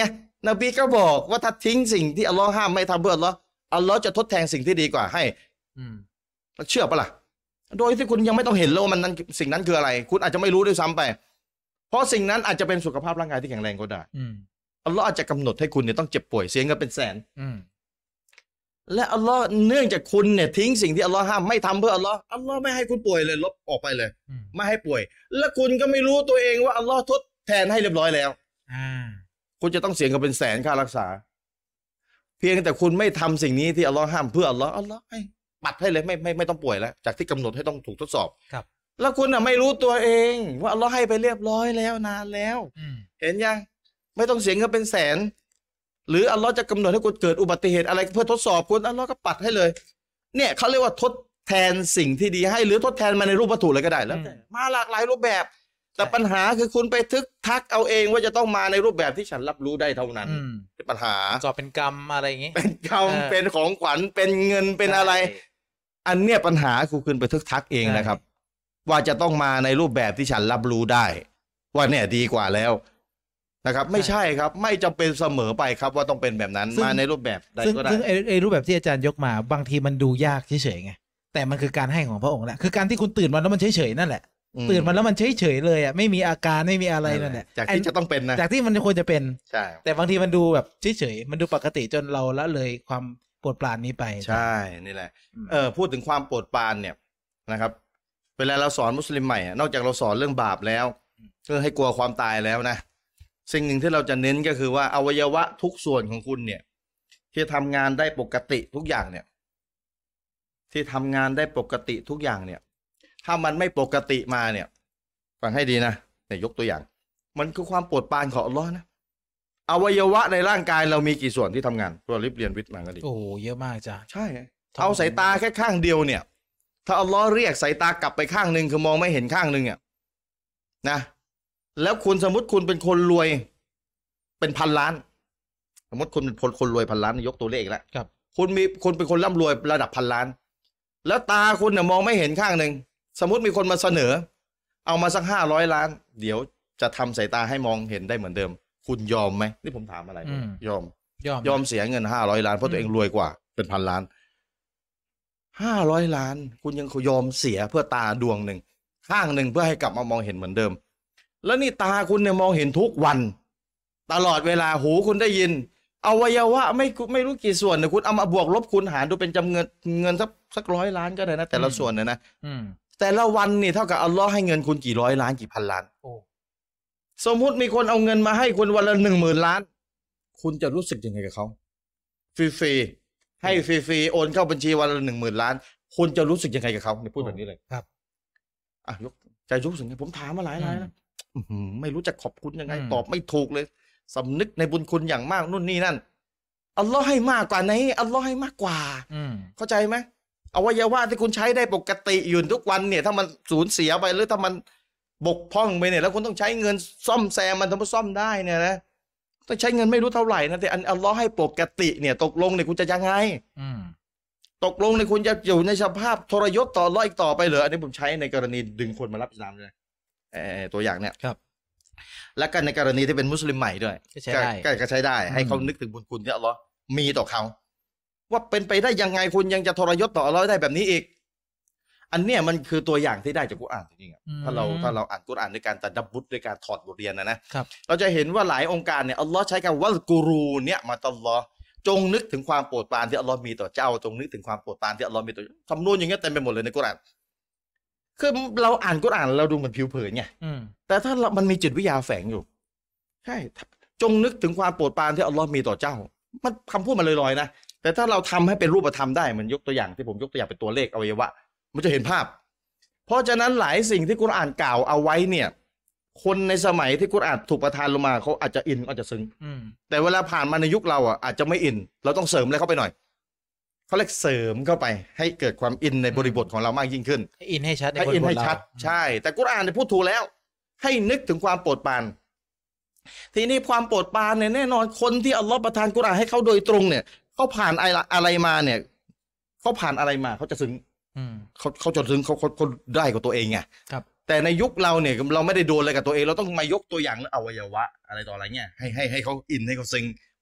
นบีก็บอกว่าถ้าทิ้งสิ่งที่อัลลอฮ์ห้ามไม่ทำเพื่ออัลลอฮ์อัลลอฮ์จะทดแทนสิ่งที่ดีกว่าให้อืมเชื่อปะล่ะโดยที่คุณยังไม่ต้องเห็นเลยว่ามันนั้นสิ่งนั้นคืออะไรคุณอาจจะไม่รู้ด้วยซ้ำไปเพราะสิ่งนั้นอาจจะเป็นสุขภาพร่างกายที่แข็งแรงก็ได้อัลลอฮ์อาจจะกำหนดให้คุณเนี่ยต้องเจ็บป่วยเสียเงินเป็นแสนและอัลลอฮ์เนื่องจากคุณเนี่ยทิ้งสิ่งที่อัลลอฮ์ห้ามไม่ทำเพื่ออัลลอฮ์อัลลอฮ์ไม่ให้คุณป่วยเลยลบออกไปเลยไม่ให้ป่วยและคุณก็ไม่รู้ตัวเองว่าอัลลอฮ์ทดแทนให้เรียบร้อยแล้วคุณจะต้องเสียเงินเป็นแสนค่ารักษาเพียงแต่คุณไม่ทำสิ่งนี้ที่อัลลอฮ์ห้ามเพื่ออัลลอฮ์อัลลอฮ์ให้ปัดให้เลยไม่ไม่ไม่ต้องป่วยแล้วจากที่กำหนดให้ต้องถูกทดสอบครับแล้วคุณอ่ะไม่รู้ตัวเองว่าอัลลอฮ์ให้ไปเรียบร้อยแล้วนานแล้วเห็นยังไม่ต้องเสียเงินเป็นแสนหรืออัลลอฮ์จะกำหนดให้คุณเกิดอุบัติเหตุอะไรเพื่อทดสอบคุณอัลลอฮ์ก็ปัดให้เลยเนี่ยเขาเรียกว่าทดแทนสิ่งที่ดีให้หรือทดแทนมาในรูปวัตถุเลยก็ได้แล้วแต่มาหลากหลายรูปแบบแต่ปัญหาคือคุณไปทึกทักเอาเองว่าจะต้องมาในรูปแบบที่ฉันรับรู้ได้เท่านั้นเป็นปัญหาก็เป็นกรรมอะไรอย่างงี้เป็นกรรมเป็นของขวัญเป็นเงินเป็นอะไรอันเนี้ยปัญหาคือคุณไปทึกทักเองนะครับว่าจะต้องมาในรูปแบบที่ฉันรับรู้ได้ว่าเนี่ยดีกว่าแล้วนะครับไม่ใช่ครับไม่จำเป็นเสมอไปครับว่าต้องเป็นแบบนั้นมาในรูปแบบใดก็ได้ซึ่งไอ้รูปแบบที่อาจารย์ยกมาบางทีมันดูยากเฉยๆไงแต่มันคือการให้ของพระองค์แหละคือการที่คุณตื่นมาแล้วมันเฉยๆนั่นแหละตื่นมาแล้วมันเฉยๆเลยอ่ะไม่มีอาการไม่มีอะไรนั่นแหละจากที่จะต้องเป็นนะจากที่มันควรจะเป็นใช่แต่บางทีมันดูแบบเฉยๆมันดูปกติจนเราละเลยความโปรดปรานนี้ไปใช่นี่แหละเออพูดถึงความโปรดปรานเนี่ยนะครับเวลาเราสอนมุสลิมใหม่นอกจากเราสอนเรื่องบาปแล้วเรื่องให้กลัวความตายแล้วนะสิ่งหนึ่งที่เราจะเน้นก็คือว่าอวัยวะทุกส่วนของคุณเนี่ยที่ทำงานได้ปกติทุกอย่างเนี่ยที่ทำงานได้ปกติทุกอย่างเนี่ยถ้ามันไม่ปกติมาเนี่ยฟังให้ดีนะเนี่ยยกตัวอย่างมันคือความโปรดปรานของอัลลอฮ์นะอวัยวะในร่างกายเรามีกี่ส่วนที่ทำงานตัวริบเรียนวิทย์มาก็ดีโอ้เยอะมากจ้ะใช่เอาสายตาแค่ข้างเดียวเนี่ยถ้าอัลลอฮ์เรียกสายตากลับไปข้างหนึ่งคือมองไม่เห็นข้างหนึ่งเนี่ยนะแล้วคุณสมมติคุณเป็นคนรวยเป็นพันล้านสมมติคุณเป็นคนคนรวยพันล้านยกตัวเลขแล้วครับคุณมีคนเป็นคนร่ำรวยระดับพันล้านแล้วตาคุณเนี่ยมองไม่เห็นข้างหนึ่งสมมติมีคนมาเสนอเอามาสักห้าร้อยล้านเดี๋ยวจะทำสายตาให้มองเห็นได้เหมือนเดิมคุณยอมไหมนี่ผมถามอะไรยอมยอมยอมเสียเงินห้าร้อยล้านเพราะตัวเองรวยกว่าเป็นพันล้านห้าร้อยล้านคุณยังยอมเสียเพื่อตาดวงหนึ่งข้างหนึ่งเพื่อให้กลับมามองเห็นเหมือนเดิมแล้วนี่ตาคุณเนี่ยมองเห็นทุกวันตลอดเวลาหูคุณได้ยินอวัยวะไม่ไม่รู้กี่ส่วนเนี่ยคุณเอามาบวกลบคูณหารดูเป็นจำเงินเงินสักสักร้อยล้านก็ได้นะแต่ละส่วนเนี่ยนะแต่ละวันนี่เท่ากับอัลลอฮ์ให้เงินคุณกี่ร้อยล้านกี่พันล้านสมมุติมีคนเอาเงินมาให้คุณวันละหนึ่งหมื่นล้านคุณจะรู้สึกยังไงกับเขาฟรีๆให้ฟรีๆโอนเข้าบัญชีวันละหนึ่งหมื่นล้านคุณจะรู้สึกยังไงกับเขาเนี่ยพูดแบบนี้เลยครับอ่ะยกใจรู้สึกไงผมถามมาหลายรายนะไม่รู้จะขอบคุณยังไงตอบไม่ถูกเลยสำนึกในบุญคุณอย่างมากนู่นนี่นั่นอัลลอฮ์ให้มากกว่าไหนอัลลอฮ์ให้มากกว่าเข้าใจไหมอวัยวะที่คุณใช้ได้ปกติอยู่ทุกวันเนี่ยถ้ามันสูญเสียไปหรือถ้ามันบกพร่องไปเนี่ยแล้วคุณต้องใช้เงินซ่อมแซมมันทำให้ซ่อมได้เนี่ยนะต้องใช้เงินไม่รู้เท่าไหร่นะแต่อัลลอฮ์ให้ปกติเนี่ยตกลงเนี่ยคุณจะยังไงตกลงเนี่ยคุณจะอยู่ในสภาพทรยศต่ออัลลอฮ์อีกต่อไปเหรออันนี้ผมใช้ในกรณีดึงคนมารับอิสลามเลยตัวอย่างเนี่ยครับและกันในกรณีที่เป็นมุสลิมใหม่ด้วยก็ใช้ได้ก็ใช้ได้ให้เขานึกถึงบุญคุณที่อัลลอฮ์มีต่อเขาว่าเป็นไปได้ยังไงคุณยังจะทรยศต่ออัลลอฮ์ได้แบบนี้อีกอันเนี้ยมันคือตัวอย่างที่ได้จากกุรอานจริงๆถ้าเราถ้าเราอ่านกุรอานด้วยการตัดดับบุตด้วยการถอดบทเรียนนะนะครับเราจะเห็นว่าหลายองค์การเนี่ยอัลลอฮ์ใช้คำว่ากูรูเนี่ยมาตลอดจงนึกถึงความโปรดปรานที่อัลลอฮ์มีต่อเจ้าจงนึกถึงความโปรดปรานที่อัลลอฮ์มีต่อคำนวณอย่างเงี้ยเต็มไปหมดเลยในกุรอานคือเราอ่านกุรอานเราดูเหมือนผิวเผินไงแต่ถ้ามันมีจิตวิทยาแฝงอยู่ใช่จงนึกถึงความโปรดปรานที่อัลลอฮ์มีต่อเจ้ามันคำพูดมันลอยๆนะแต่ถ้าเราทำให้เป็นรูปธรรมได้มันยกตัวอย่างที่ผมยกตัวอย่างเป็นตัวเลขอวัยวะมันจะเห็นภาพเพราะฉะนั้นหลายสิ่งที่กุรอานกล่าวเอาไว้เนี่ยคนในสมัยที่กุรอานถูกประทานลงมาเขาอาจจะอินอาจจะซึ้งแต่เวลาผ่านมาในยุคเราอ่ะอาจจะไม่อินเราต้องเสริมอะไรเข้าไปหน่อยเขาเรียกเสริมเข้าไปให้เกิดความอินในบริบทของเรามากยิ่งขึ้นให้อินให้ชัดให้อินให้ชัดใช่แต่กุรอานเนี่ยพูดถูกแล้วให้นึกถึงความโปรดปรานทีนี้ความโปรดปรานเนี่ยแน่นอนคนที่อัลลอฮ์ประทานกุรอานให้เขาโดยตรงเนี่ยเขาผ่านอะไรมาเนี่ยเขาผ่านอะไรมาเขาจะซึ้งเขาเขาจะซึ้งเขาเขาได้กับตัวเองไงครับแต่ในยุคเราเนี่ยเราไม่ได้โดนอะไรกับตัวเองเราต้องมายกตัวอย่างอวัยวะอะไรต่ออะไรเงี้ยให้ให้ให้เขาอินให้เขาซึ้ง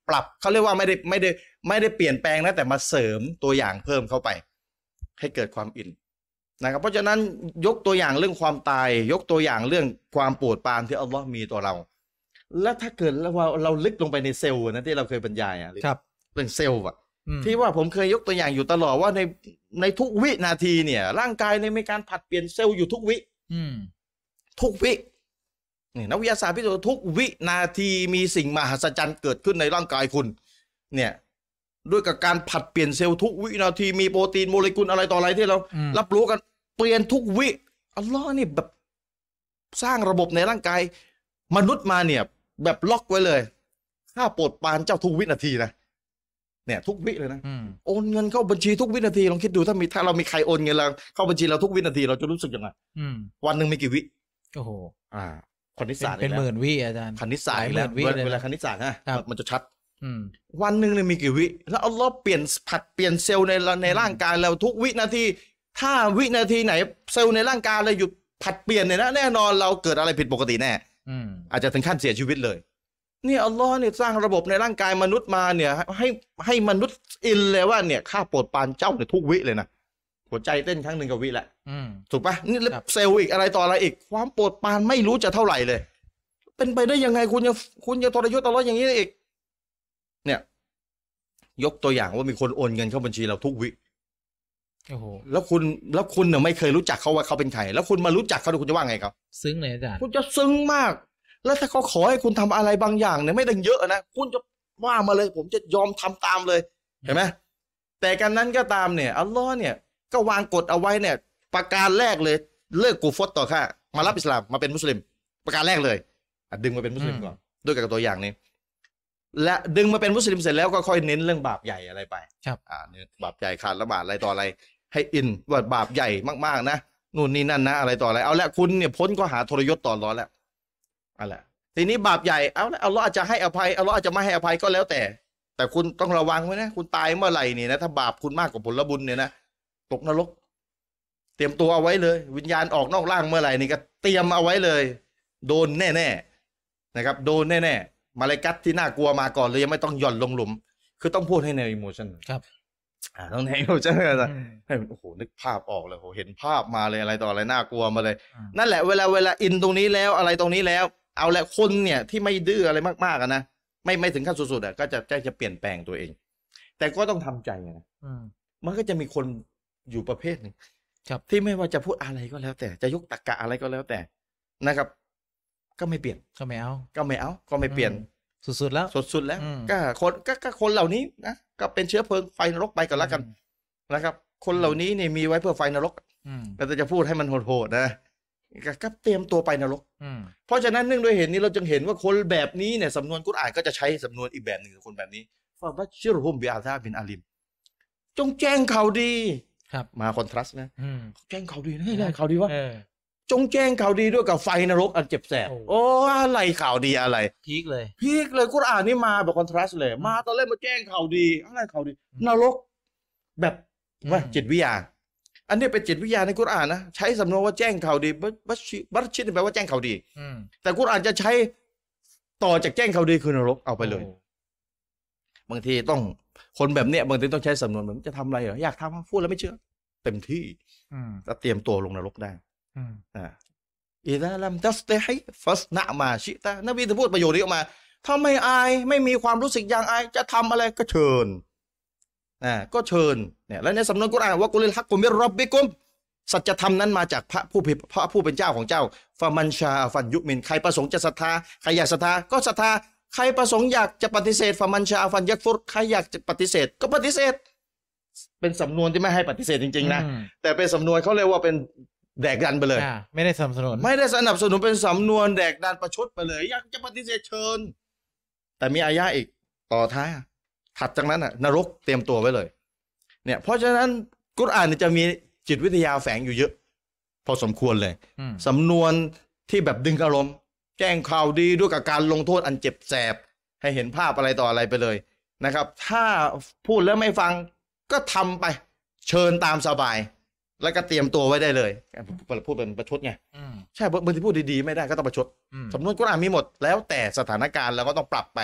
ปรับเขาเรียกว่าไม่ได้ไม่ได้ไม่ได้เปลี่ยนแปลงนะแต่มาเสริมตัวอย่างเพิ่มเข้าไปให้เกิดความอินนะครับเพราะฉะนั้นยกตัวอย่างเรื่องความตายยกตัวอย่างเรื่องความโปรดปรานที่อัลลอฮ์มีต่อเราและถ้าเกิดเราเราลึกลงไปในเซลล์นะที่เราเคยบรรยายอ่ะเรื่องเซลล์อ่ะที่ว่าผมเคยยกตัวอย่างอยู่ตลอดว่าในในทุกวินาทีเนี่ยร่างกายในมีการผัดเปลี่ยนเซลล์อยู่ทุกวิทุกวินี่นักวิทยาศาสตร์พิสูจน์ทุกวินาทีมีสิ่งมหัศจรรย์เกิดขึ้นในร่างกายคุณเนี่ยด้วยกับการผัดเปลี่ยนเซลล์ทุกวินาทีมีโปรตีนโมเลกุลอะไรต่ออะไรที่เรารับรู้กันเปลี่ยนทุกวิอัลลอฮ์นี่แบบสร้างระบบในร่างกายมนุษย์มาเนี่ยแบบล็อกไว้เลยข้าโปรดปรานเจ้าทุกวินาทีนะเนี่ยทุกวิเลยนะโอนเงินเข้าบัญชีทุกวินาทีลองคิดดูถ้ามีถ้าเรามีใครโอนเงินเราเข้าบัญชีเราทุกวินาทีเราจะรู้สึกยังไงวันหนึ่งมีกี่วิโอ้โหอ่าคณิตศาสตร์เป็นหมื่นวิอาจารย์คณิตศาสตร์แล้วเวลาคณิตศาสตร์ฮะมันจะชัดวันหนึ่งเนี่ยมีกี่วิแล้วอัลลอฮ์เปลี่ยนผัดเปลี่ยนเซลล์ในในร่างกายเราทุกวินาทีถ้าวินาทีไหนเซลล์ในร่างกายเราหยุดผัดเปลี่ยนเนี่ยนะแน่นอนเราเกิดอะไรผิดปกติแน่อาจจะถึงขั้นเสียชีวิตเลยนี่อัลลอฮ์เนี่ยสร้างระบบในร่างกายมนุษย์มาเนี่ยให้ให้มนุษย์อินเลยว่าเนี่ยข้าโปรดปรานเจ้าในทุกวิเลยนะหัวใจเต้นครั้งหนึ่งกับวิแหละถูกปะนี่เซลล์อีกอะไรต่ออะไรอีกความโปรดปรานไม่รู้จะเท่าไหร่เลยเป็นไปได้ยังไงคุณยังคุณยังทรยศต่ออัลลอฮ์อย่างนี้อีกเนี่ยยกตัวอย่างว่ามีคนโอนเงินเข้าบัญชีเราทุกวิโอ้โหแล้วคุณแล้วคุณเนี่ยไม่เคยรู้จักเขาว่าเขาเป็นใครแล้วคุณมารู้จักเขาคุณจะว่าไงครับซึ้งเลยอาจารย์คุณจะซึ้งมากแล้วถ้าเขาขอให้คุณทำอะไรบางอย่างเนี่ยไม่ต้องเยอะนะคุณจะว่ามาเลยผมจะยอมทำตามเลยเห็นไหมแต่กันนั้นก็ตามเนี่ยอัลลอฮ์เนี่ยก็วางกฎเอาไว้เนี่ยประการแรกเลยเลิกกูฟตต่อข้ามารับอิสลามมาเป็นมุสลิมประการแรกเลยดึงมาเป็นมุสลิมก่อนด้วยกับตัวอย่างนี้และดึงมาเป็นมุสลิมเสร็จแล้วก็ค่อยเน้นเรื่องบาปใหญ่อะไรไปครับอ่าเนี่ยบาปใหญ่ขาดละบาปอะไรต่ออะไรให้อินว่าบาปใหญ่มากๆนะนู่นนี่นั่นนะอะไรต่ออะไรเอาละคุณเนี่ยพ้นก็หาทรยศต่อร้อนแล้วอะไรทีนี้บาปใหญ่เอาละอัลลอฮ์อาจจะให้อภัยอัลลอฮ์อาจจะไม่ให้อภัยก็แล้วแต่แต่คุณต้องระวังไว้นะคุณตายเมื่อไหร่เนี่ยนะถ้าบาปคุณมากกว่าผลบุญเนี่ยนะตกนรกเตรียมตัวเอาไว้เลยวิญญาณออกนอกร่างเมื่อไหร่นี่ก็เตรียมเอาไว้เลยโดนแน่ๆนะครับโดนแน่ๆมาเลกัตที่น่ากลัวมาก่อนเลยยังไม่ต้องหย่อนลงหลุมคือต้องพูดให้ในอิโมชันครับอ่าต้องในอิโมชันนะให้โอ้โหนึกภาพออกเลยโหเห็นภาพมาเลยอะไรต่ออะไรน่ากลัวมาเลยนั่นแหละเวลาเวลาอินตรงนี้แล้วอะไรตรงนี้แล้วเอาละคนเนี่ยที่ไม่ดื้ออะไรมากๆนะไม่ไม่ถึงขั้นสุดๆอ่ะก็จะจะเปลี่ยนแปลงตัวเองแต่ก็ต้องทำใจนะมันก็จะมีคนอยู่ประเภทหนึ่งที่ไม่ว่าจะพูดอะไรก็แล้วแต่จะยกตรรกะอะไรก็แล้วแต่นะครับก็ไม่เปลี่ยนก็ไม่เอาก็ไม่เอาก็ไม่เปลี่ยนสุดๆแล้วสุดๆแล้วก็คนก็คนเหล่านี้นะก็เป็นเชื้อเพลิงไฟนรกไปกันแล้วกันนะครับคนเหล่านี้เนี่ยมีไว้เพื่อไฟนรกแต่จะพูดให้มันโหดๆนะก็เตรียมตัวไปนรกเพราะฉะนั้นเนื่องด้วยเหตุนี้เราจึงเห็นว่าคนแบบนี้เนี่ยสำนวนกุรอานก็จะใช้สำนวนอีกแบบหนึ่งกับคนแบบนี้ฟาบัชชิรฮุมบิอาซาบินอาลิมจงแจ้งข่าวดีครับมาคอนทราสต์นะแจ้งข่าวดีนะให้ได้ข่าวดีว่าจงแจ้งข่าวดีด้วยกับไฟนรกอันเจ็บแสบโอ้อะไรข่าวดีอะไรพีคเลยพีคเลยกุรอานนี่มาแบบคอนทราสต์เลยมาตอนแรกมาแจ้งข่าวดีอะไรข่าวดีนรกแบบว่าจิตวิทยาอันนี้เป็นจิตวิทยาในกุรอานนะใช้สำนวนว่าแจ้งข่าวดีบัชชิบัชชิแปลว่าแจ้งข่าวดีแต่กุรอานจะใช้ต่อจากแจ้งข่าวดีคือนรกเอาไปเลยบางทีต้องคนแบบเนี้ยบางทีต้องใช้สำนวนแบบจะทำอะไรเหรออยากทำพูดแล้วไม่เชื่อเต็มที่แล้วเตรียมตัวลงนรกได้อ่าอิซาลัมตัสตะฮิฟัสนะมาชิตะนบีจะพูดประโยคนี้ออกมาถ้าไม่อายไม่มีความรู้สึกอย่างอายจะทำอะไรก็เชิญอ่าก็เชิญเนี่ยแล้วในสำนวนกุรอานว่ากุลิลฮักกุมิรร็อบบิกุมสัจธรรมนั้นมาจากพระผู้พระผู้เป็นเจ้าของเจ้าฟะมันชาฟันยุมินใครประสงค์จะศรัทธาใครอยากศรัทธาก็ศรัทธาใครประสงค์อยากจะปฏิเสธฟะมันชาฟันยักฟุรใครอยากจะปฏิเสธก็ปฏิเสธเป็นสำนวนที่ไม่ให้ปฏิเสธจริงๆนะแต่เป็นสำนวนเขาเรียกว่าเป็นแดกดันไปเลยไม่ได้สนับสนุนไม่ได้สนับสนุนเป็นสำนวนแดกดันประชดไปเลยอยากจะปฏิเสธเชิญแต่มีอายะอีกต่อท้ายถัดจากนั้นน่ะนรกเตรียมตัวไว้เลยเนี่ยเพราะฉะนั้นกุรอานจะมีจิตวิทยาแฝงอยู่เยอะพอสมควรเลยสำนวนที่แบบดึงอารมณ์แจ้งข่าวดีด้วยกับการลงโทษอันเจ็บแสบให้เห็นภาพอะไรต่ออะไรไปเลยนะครับถ้าพูดแล้วไม่ฟังก็ทำไปเชิญตามสบายแล้วก็เตรียมตัวไว้ได้เลยพูดเป็นประชดไงใช่บางทีพูดดีๆไม่ได้ก็ต้องประชดสำนวนกุรอานมีหมดแล้วแต่สถานการณ์เราก็ต้องปรับไป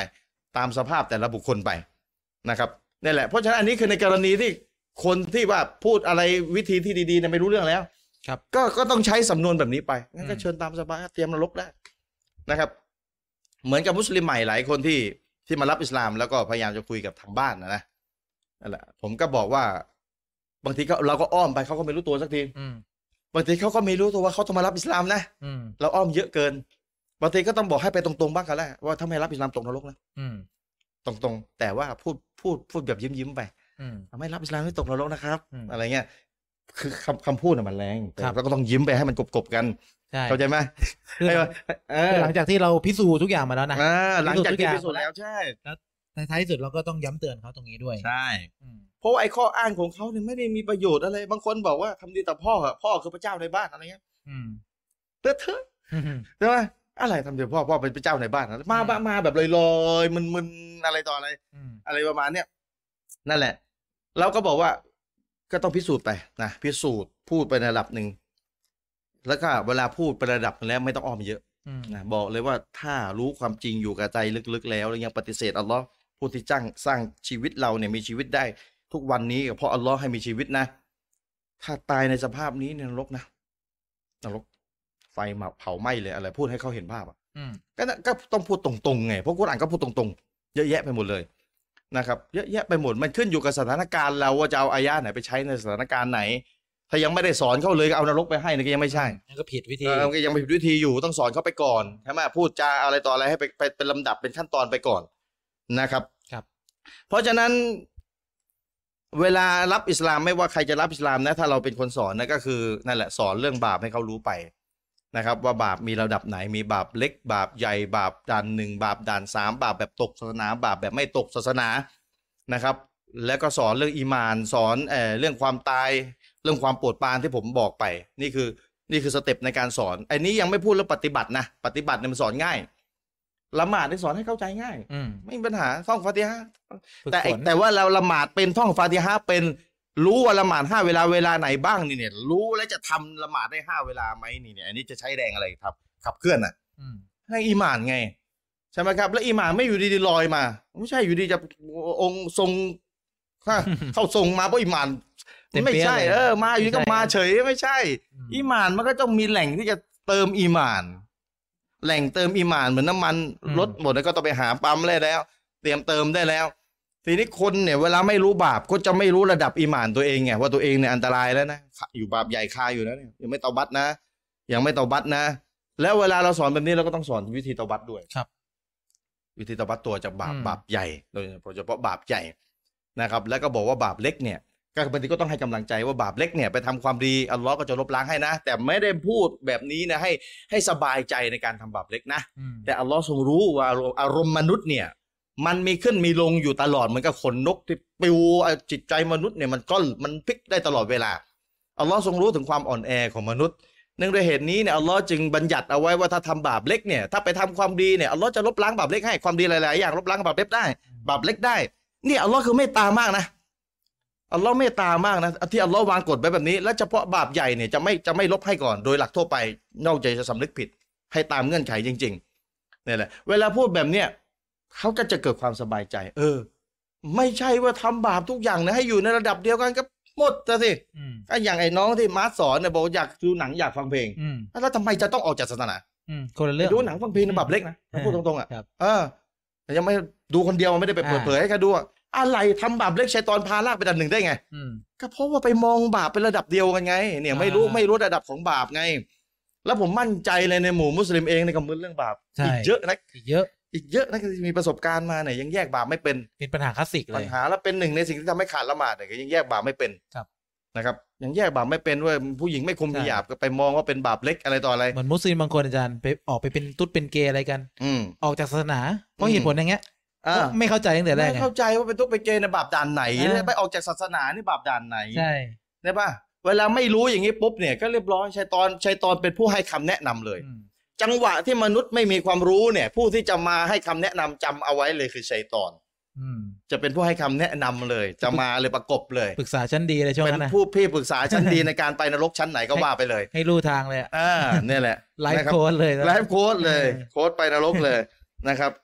ตามสภาพแต่ละบุคคลไปนะครับนี่แหละเพราะฉะนั้นอันนี้คือในกรณีที่คนที่ว่าพูดอะไรวิธีที่ดีๆเนี่ยไม่รู้เรื่องแล้วครับก็ก็ต้องใช้สำนวนแบบนี้ไปงั้นก็เชิญตามสบายเตรียมนรกได้นะครับเหมือนกับมุสลิมใหม่หลายคนที่ที่มารับอิสลามแล้วก็พยายามจะคุยกับทางบ้านนะนะนั่นแหละผมก็บอกว่าบางทีก็เราก็อ้อมไปเขาก็ไม่รู้ตัวสักทีบางทีเขาก็ไม่รู้ตัวว่าเขาต้องมารับอิสลามนะเราอ้อมเยอะเกินบางทีก็ต้องบอกให้ไปตรงๆบ้างกันแล้วว่าถ้าไม่รับอิสลามตกนรกนะตรงๆแต่ว่าพูดพูดพูดแบบยิ้มๆไปไม่รับอิสลามไม่ตกนรกนะครับอะไรเงี้ยคือคำคำพูดน่ะมันแรงแต่เราก็ต้องยิ้มไปให้มันกบๆกันเข้าใจไหมหลังจากที่เราพิสูจน์ทุกอย่างมาแล้วนะหลังจากที่พิสูจน์แล้วใช่แล้วในท้ายที่สุดเราก็ต้องย้ำเตือนเขาตรงนี้ด้วยใช่เพราะไอ้ข้ออ้างของเขาเนี่ยไม่ได้มีประโยชน์อะไรบางคนบอกว่าทำดีต่อพ่อพ่อคือพระเจ้าในบ้านอะไรเงี้ยเตอะเถอะใช่ไหมอะไรทำดีพ่อพ่อเป็นพระเจ้าในบ้านมาบ้ามาแบบลอยๆมึนๆอะไรต่ออะไรอะไรประมาณเนี้ยนั่นแหละเราก็บอกว่าก็ต้องพิสูจน์ไปนะพิสูจน์พูดไปในระดับหนึ่งแล้วก็เวลาพูดไประดับแล้วไม่ต้องอ้อมเยอะนะบอกเลยว่าถ้ารู้ความจริงอยู่กับใจลึกๆแล้วแล้วยังปฏิเสธอัลลอฮ์ผู้ที่จ้างสร้างชีวิตเราเนี่ยมีชีวิตได้ทุกวันนี้เพราะอัลลอฮ์ให้มีชีวิตนะถ้าตายในสภาพนี้ในนรกนะนรกไฟมาเผาไหม้เลยอะไรพูดให้เขาเห็นภาพอ่ะก็ก็ต้องพูดตรงๆไงเพราะกุรอานก็พูดตรงๆเยอะแยะไปหมดเลยนะครับเยอะแยะไปหมดมันขึ้นอยู่กับสถานการณ์เราว่าจะเอาอายะห์ไหนไปใช้ในสถานการณ์ไหนถ้ายังไม่ได้สอนเขาเลยก็เอานรกไปให้นี่ก็ยังไม่ใช่นั่นก็ผิดวิธีก็ยังผิดวิธีอยู่ต้องสอนเขาไปก่อนใช่ไหมพูดจาอะไรต่ออะไรให้ไปไปเป็นลำดับเป็นขั้นตอนไปก่อนนะครับครับเพราะฉะนั้นเวลารับอิสลามไม่ว่าใครจะรับอิสลามนะถ้าเราเป็นคนสอนนะก็คือนั่นแหละสอนเรื่องบาปให้เขารู้ไปนะครับว่าบาปมีระดับไหนมีบาปเล็กบาปใหญ่บาปด่านหนึ่งบาปด่านสามบาปแบบตกศาสนาบาปแบบไม่ตกศาสนานะครับแล้วก็สอนเรื่องอีหม่านสอนเอ่อเรื่องความตายเรื่องความโปรดปรานที่ผมบอกไปนี่คือนี่คือสเต็ปในการสอนไอ้นี้ยังไม่พูดเรื่องปฏิบัตินะปฏิบัติเนี่ยมันสอนง่ายละหมาดได้สอนให้เข้าใจง่ายไม่มีปัญหาท่องฟาติฮะห์แต่แต่ว่าเราละหมาดเป็นท่องฟาติฮะห์เป็นรู้ว่าละหมาดห้าเวลาเวลาไหนบ้างนี่เนี่ยรู้แล้วจะทำละหมาดได้ห้าเวลาไหมนี่เนี่ยอันนี้จะใช้แรงอะไรครับขับเคลื่อนอ่ะให้อีหม่านไงใช่ไหมครับแล้วอีหม่านไม่อยู่ดีๆลอยมาไม่ใช่อยู่ดีจะองค์ทรงเข้าทรงมาเพราะอีหม่านไม่ใช่เออมาอยู่ดีก็มาเฉยไม่ใช่อีหม่านมันก็ต้องมีแหล่งที่จะเติมอีหม่านแหล่งเติมอีหม่านเหมือนน้ำมันรถหมดแล้วก็ต้องไปหาปั๊มได้แล้วเตรียมเติมได้แล้วทีนี้คนเนี่ยเวลาไม่รู้บาปก็จะไม่รู้ระดับอีหม่านตัวเองไงว่าตัวเองเนี่ยอันตรายแล้วนะอยู่บาปใหญ่คาอยู่แล้วเนี่ยยังไม่เตาบัตนะยังไม่เตาบัตนะแล้วเวลาเราสอนแบบนี้เราก็ต้องสอนวิธีเตาบัตด้วยครับวิธีเตาบัตตัวจากบาปบาปใหญ่โดยเฉพาะบาปใหญ่นะครับแล้วก็บอกว่าบาปเล็กเนี่ยก็บางทีก็ต้องให้กำลังใจว่าบาปเล็กเนี่ยไปทำความดีอัลลอฮ์ก็จะลบล้างให้นะแต่ไม่ได้พูดแบบนี้นะให้ให้สบายใจในการทำบาปเล็กนะแต่อัลลอฮ์ทรงรู้ว่าอารมณ์มนุษย์เนี่ยมันมีขึ้นมีลงอยู่ตลอดเหมือนกับขนนกที่ปลิวจิตใจมนุษย์เนี่ยมันก็มันพลิกได้ตลอดเวลาอัลลอฮ์ทรงรู้ถึงความอ่อนแอของมนุษย์เนื่องด้วยเหตุนี้เนี่ยอัลลอฮ์จึงบัญญัติเอาไว้ว่าถ้าทำบาปเล็กเนี่ยถ้าไปทำความดีเนี่ยอัลลอฮ์จะลบล้างบาปเล็กให้ความดีหลายๆอย่างลบล้างบาปเล็กได้บาปเล็กได้เนี่ยอัลลอฮ์คือเมตตามากนะอัลลอฮ์เมตตามากนะที่อัลลอฮ์วางกฎไว้แบบนี้และเฉพาะบาปใหญ่เนี่ยจะไม่จะไม่ลบให้ก่อนโดยหลักทั่วไปนอกจากจะสำนึกผิดให้ตามเงื่อนไขจริงๆนี่แหละเวลาพูดแบบเนี้ยเขาก็จะเกิดความสบายใจเออไม่ใช่ว่าทำบาปทุกอย่างนะให้อยู่ในระดับเดียวกันก็หมดซะสิก็อย่างไอ้น้องที่มาสอนเนี่ยบอกอยากดูหนังอยากฟังเพลงแล้วทำไมจะต้องออกจากศาสนาคนละเรื่องดูหนังฟังเพลงบาปเล็กนะพูดตรงๆอ่ะเออแต่ยังไม่ดูคนเดียวไม่ได้ไปเปิดเผยให้ใครดูอะไรทำบาปเล็กชัยฏอนพาลากไปดันหนึ่งได้ไงก็เพราะว่าไปมองบาปเป็นระดับเดียวกันไงเนี่ยไม่รู้ไม่รู้ระดับของบาปไงแล้วผมมั่นใจเลยในหมู่มุสลิมเองในกับมือเรื่องบาปอีกเยอะนะอีกเยอะอีกเยอะนะที่มีประสบการณ์มาเนี่ยยังแยกบาปไม่เป็นเป็นปัญหาคลาสสิกเลยปัญหาแล้วเป็นหนึ่งในสิ่งที่ทำให้ขาดละหมาดเนี่ยยังแยกบาปไม่เป็นครับนะครับยังแยกบาปไม่เป็นว่าผู้หญิงไม่คุมฮิญาบก็ไปมองว่าเป็นบาปเล็กอะไรต่ออะไรเหมือนมุสลิมบางคนอาจารย์ไปออกไปเป็นตุ๊ดเป็นเกย์อะไรกันออกจากศาสนาเพราะเหตุผลอย่างเงี้ยไม่เข้าใจตั้งแต่แรกไม่เข้าใจว่าเป็นตุ๊ดเป็นเกย์ในบาปด่านไหนไปออกจากศาสนานี่บาปด่านไหนใช่ได้ป่ะเวลาไม่รู้อย่างนี้ปุ๊บเนี่ยก็เรียบร้อยชัยฏอนชัยฏอนเป็นผู้ให้คำแนะนำเลยจังหวะที่มนุษย์ไม่มีความรู้เนี่ยผู้ที่จะมาให้คำแนะนำจำเอาไว้เลยคือชัยฏอนจะเป็นผู้ให้คำแนะนำเลยจะมาเลยประกบเลยปรึกษาชั้นดีเลยช่วงนั้นเป็นผู้พี่ปรึกษาชั้นดีในการไปนรกชั้นไหนก็ว่าไปเลยให้รู้ทางเลยอ่าเนี่ยแหละไลฟ์โค้ดเลยไลฟ์โค้ดเลยโค้ดไปนรกเลยนะครับ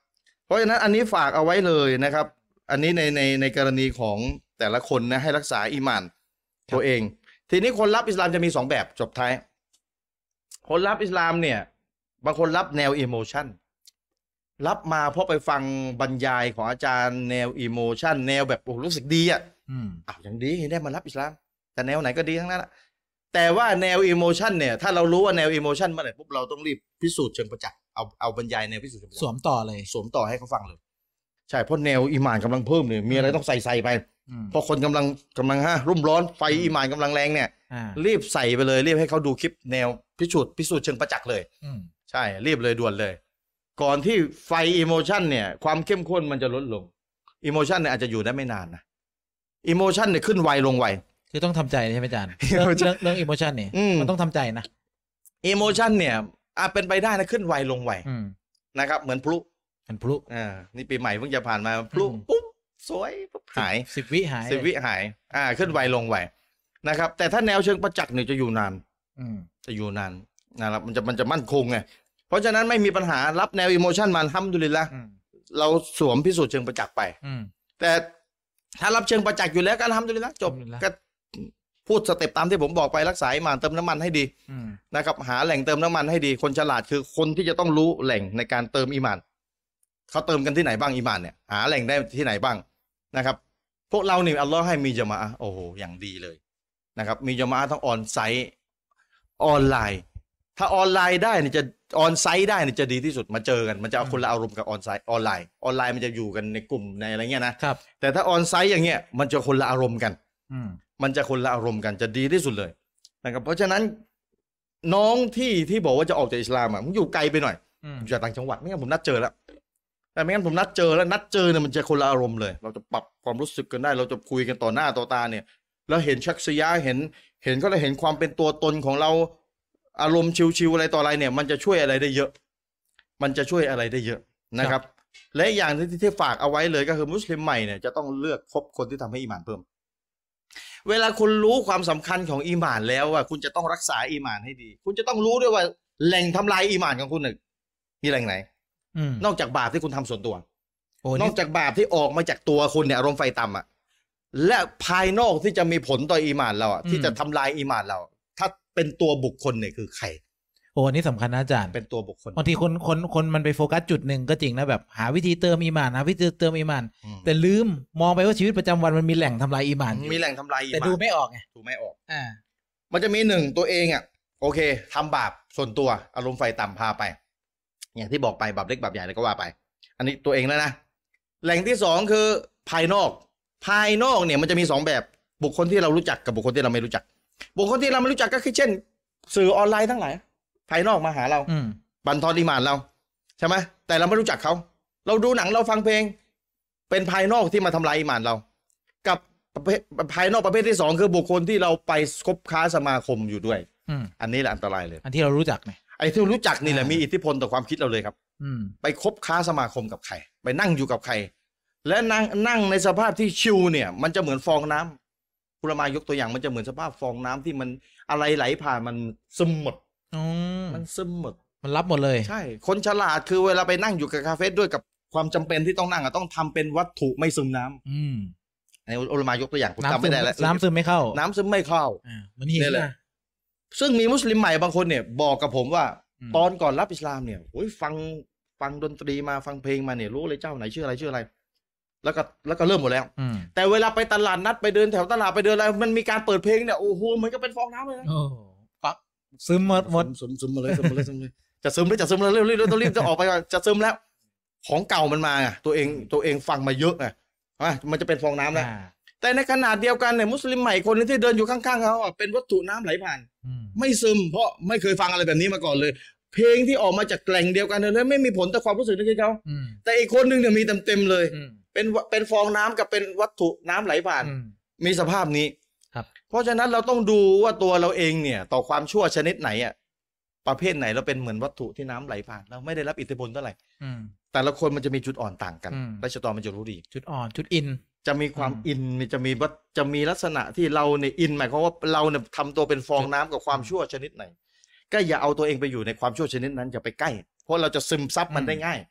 เพราะฉะนั้นอันนี้ฝากเอาไว้เลยนะครับอันนี้ในในในกรณีของแต่ละคนนะให้รักษาอีหม่านตัวเองทีนี้คนรับอิสลามจะมีสองแบบจบท้ายคนรับอิสลามเนี่ยบางคนรับแนวอิโมชันรับมาเพราะไปฟังบรรยายของอาจารย์แนวอิโมชันแนวแบบโอ้รู้สึกดีอ่ะอ้าวอย่างดีได้มารับอิสลามแต่แนวไหนก็ดีทั้งนั้นแต่ว่าแนวอิโมชันเนี่ยถ้าเรารู้ว่าแนวอิโมชันเมื่อไหร่ปุ๊บเราต้องรีบพิสูจน์เชิงประจักษ์เอาเอาบรรยายแนวพิสูจน์เชิงประจักษ์สวมต่อเลยสวมต่อให้เขาฟังเลยใช่เพราะแนวอีหม่านกำลังเพิ่มเลยมีอะไรต้องใส่ใส่ไปเพราะคนกำลังกำลังฮะรุ่มร้อนไฟอีหม่านกำลังแรงเนี่ยรีบใส่ไปเลยรีบให้เขาดูคลิปแนวพิสูจน์พิสูจน์เชิงประจักษ์เลยใช่รีบเลยด่วนเลยก่อนที่ไฟอิโมชันเนี่ยความเข้มข้นมันจะลดลงอิโมชันเนี่ยอาจจะอยู่ได้ไม่นานนะอิโมชันเนี่ยขึ้นไวลงไวคือต้องทำใจใช่ไหมอาจารย์เรื่องเรื่องอิโมชันเนี่ยมันต้องทำใจนะอิโมชันเนี่ยอาจเป็นไปได้นะขึ้นไวลงไวนะครับเหมือนพลุมันพลุอ่านี่ปีใหม่เพิ่งจะผ่านมาพลุปุ๊บสวยปุ๊บหายสิบวิหายสิบวิหายอ่าขึ้นไวลงไวนะครับแต่ถ้าแนวเชิงประจักษ์เนี่ยจะอยู่นานจะอยู่นานนะครับมันจะมันจะมั่นคงไงเพราะฉะนั้นไม่มีปัญหารับแนวอิโมชันมาฮัมดุลิลละเราสวมพิสูจน์เชิงประจักษ์ไปแต่ถ้ารับเชิงประจักษ์อยู่แล้วก็ฮัมดุลิลละจบก็พูดสเต็ปตามที่ผมบอกไปรักษาอิหม่านเติมน้ำมันให้ดีนะครับหาแหล่งเติมน้ำมันให้ดีคนฉลาดคือคนที่จะต้องรู้แหล่งในการเติมอิหม่านเขาเติมกันที่ไหนบ้างอิหม่านเนี่ยหาแหล่งได้ที่ไหนบ้างนะครับพวกเราเนี่ยอัลลอฮ์ให้มีญะมาอะห์โอ้โหอย่างดีเลยนะครับมีญะมาอะห์ทั้งออนไซต์ออนไลน์ถ้าออนไลน์ได้เนี่ยจะออนไซต์ได้เนี่ยจะดีที่สุดมาเจอกันมันจะเอาคนละอารมณ์กับออนไซต์ออนไลน์ออนไลน์มันจะอยู่กันในกลุ่มในอะไรเงี้ยนะครับแต่ถ้าออนไซต์อย่างเงี้ยมันจะคนละอารมณ์กันมันจะคนละอารมณ์กันจะดีที่สุดเลยนะครับเพราะฉะนั้นน้องที่ที่บอกว่าจะออกจากอิสลามอ่ะมันอยู่ไกลไปหน่อยอยู่จากต่างจังหวัดไม่งั้นผมนัดเจอแล้วแต่ไม่งั้นผมนัดเจอแล้วนัดเจอเนี่ยมันจะคนละอารมณ์เลยเราจะปรับความรู้สึกกันได้เราจะคุยกันต่อหน้าต่อตาเนี่ยแล้วเห็นชักษยะเห็นเห็นก็เลยเห็นความเป็นตัวตนของเราอารมณ์ชิวๆอะไรต่ออะไรเนี่ยมันจะช่วยอะไรได้เยอะมันจะช่วยอะไรได้เยอะนะครับและอย่างที่ที่ฝากเอาไว้เลยก็คือมุสลิมใหม่เนี่ยจะต้องเลือกคบคนที่ทำให้อีหม่านเพิ่มเวลาคุณรู้ความสำคัญของอีหม่านแล้วว่าคุณจะต้องรักษาอีหม่านให้ดีคุณจะต้องรู้ด้วยว่าแหล่งทำลายอีหม่านของคุณเนี่ยมีแหล่งไหนนอกจากบาปที่คุณทำส่วนตัวนอกจากบาปที่ออกมาจากตัวคุณเนี่ยอารมณ์ไฟต่ำอ่ะและภายนอกที่จะมีผลต่ออีหม่านเราอ่ะที่จะทำลายอีหม่านเราถ้าเป็นตัวบุคคลเนี่ยคือใครโอ้นี่สำคัญนะอาจารย์เป็นตัวบุคคลบางทีคนคนคนมันไปโฟกัสจุดหนึ่งก็จริงนะแบบหาวิธีเติมอีหม่านหาวิธีเติมอีหม่านแต่ลืมมองไปว่าชีวิตประจำวันมันมีแหล่งทำลายอีหม่านมีแหล่งทำลายอีหม่านแต่ดูไม่ออกไงดูไม่ออกอ่ามันจะมีหนึ่งตัวเองอ่ะโอเคทำบาปส่วนตัวอารมณ์ไฟต่ำพาไปอย่างที่บอกไปบาปเล็กบาปใหญ่แล้วก็ว่าไปอันนี้ตัวเองแล้วนะแหล่งที่สองคือภายนอกภายนอกเนี่ยมันจะมีสองแบบบุคคลที่เรารู้จักกับบุคคลที่เราไม่รู้จักบุคคลที่เราไม่รู้จักก็คือเช่นสื่อออนไลน์ทั้งหลายภายนอกมาหาเราบั่นทอนอีหม่านเราใช่ไหมแต่เราไม่รู้จักเขาเราดูหนังเราฟังเพลงเป็นภายนอกที่มาทำลายอีหม่านเรากับภายนอกประเภทที่สองคือบุคคลที่เราไปคบค้าสมาคมอยู่ด้วยอันนี้แหละอันตรายเลยอันที่เรารู้จักไงไอ้ที่รู้จักนี่แหละมีอิทธิพลต่อความคิดเราเลยครับไปคบค้าสมาคมกับใครไปนั่งอยู่กับใครและนั่งนั่งในสภาพที่ชิวเนี่ยมันจะเหมือนฟองน้ำอุลามายกตัวอย่างมันจะเหมือนสภาพฟองน้ำที่มันอะไรไหลผ่านมันซึมหมดมันซึมหมดมันรับหมดเลยใช่คนฉลาดคือเวลาไปนั่งอยู่กับคาเฟ่ด้วยกับความจำเป็นที่ต้องนั่งอะต้องทำเป็นวัตถุไม่ซึมน้ำอืมในอุลามายกตัวอย่างผมจำไม่ได้แล้วน้ำซึมไม่เข้าน้ำซึมไม่เข้าอ่ามันนี่แหละซึ่งมีมุสลิมใหม่บางคนเนี่ยบอกกับผมว่าตอนก่อนรับอิสลามเนี่ยโอ้ยฟังฟังดนตรีมาฟังเพลงมาเนี่ยรู้เลยเจ้าไหนชื่ออะไรชื่ออะไรแล้วก็แล้วก็เริ่มหมดแล้วแต่เวลาไปตลาดนัดไปเดินแถวตลาดไปเดินอะไรมันมีการเปิดเพลงเนี่ยโอ้โหเหมือนกับเป็นฟองน้ำเลยนะปักซึมหมดหมดซึมซึมมาเลยซึมมาเลยซึมเลยจะซึมแล้วจะซึมแล้วเร็วๆต้องรีบจะออกไปจะซึมแล้วของเก่ามันมาไงตัวเองตัวเองฟังมาเยอะไงมันจะเป็นฟองน้ำแล้วแต่ในขนาดเดียวกันเนี่ยมุสลิมใหม่คนนึงที่เดินอยู่ข้างๆเขาเป็นวัตถุน้ำไหลผ่านไม่ซึมเพราะไม่เคยฟังอะไรแบบนี้มาก่อนเลยเพลงที่ออกมาจากแหล่งเดียวกันเลยไม่มีผลต่อความรู้สึกของเขาแต่อีกคนนึงเนี่ยมีเต็มๆเลยเป็นเป็นฟองน้ำกับเป็นวัตถุน้ำไหลผ่านมีสภาพนี้เพราะฉะนั้นเราต้องดูว่าตัวเราเองเนี่ยต่อความชั่วชนิดไหนอ่ะประเภทไหนเราเป็นเหมือนวัตถุที่น้ำไหลผ่านเราไม่ได้รับอิทธิพลเท่าไหร่แต่ละคนมันจะมีจุดอ่อนต่างกันรัชตอมันจะรู้ดีจุดอ่อนจุดอินจะมีความอินจะมีว่าจะมีลักษณะที่เราเนี่ยอินหมายความว่าเราเนี่ยทำตัวเป็นฟองน้ำกับความชั่วชนิดไหนก็อย่าเอาตัวเองไปอยู่ในความชั่วชนิดนั้นอย่าไปใกล้เพราะเราจะซึมซับมันได้ง่าย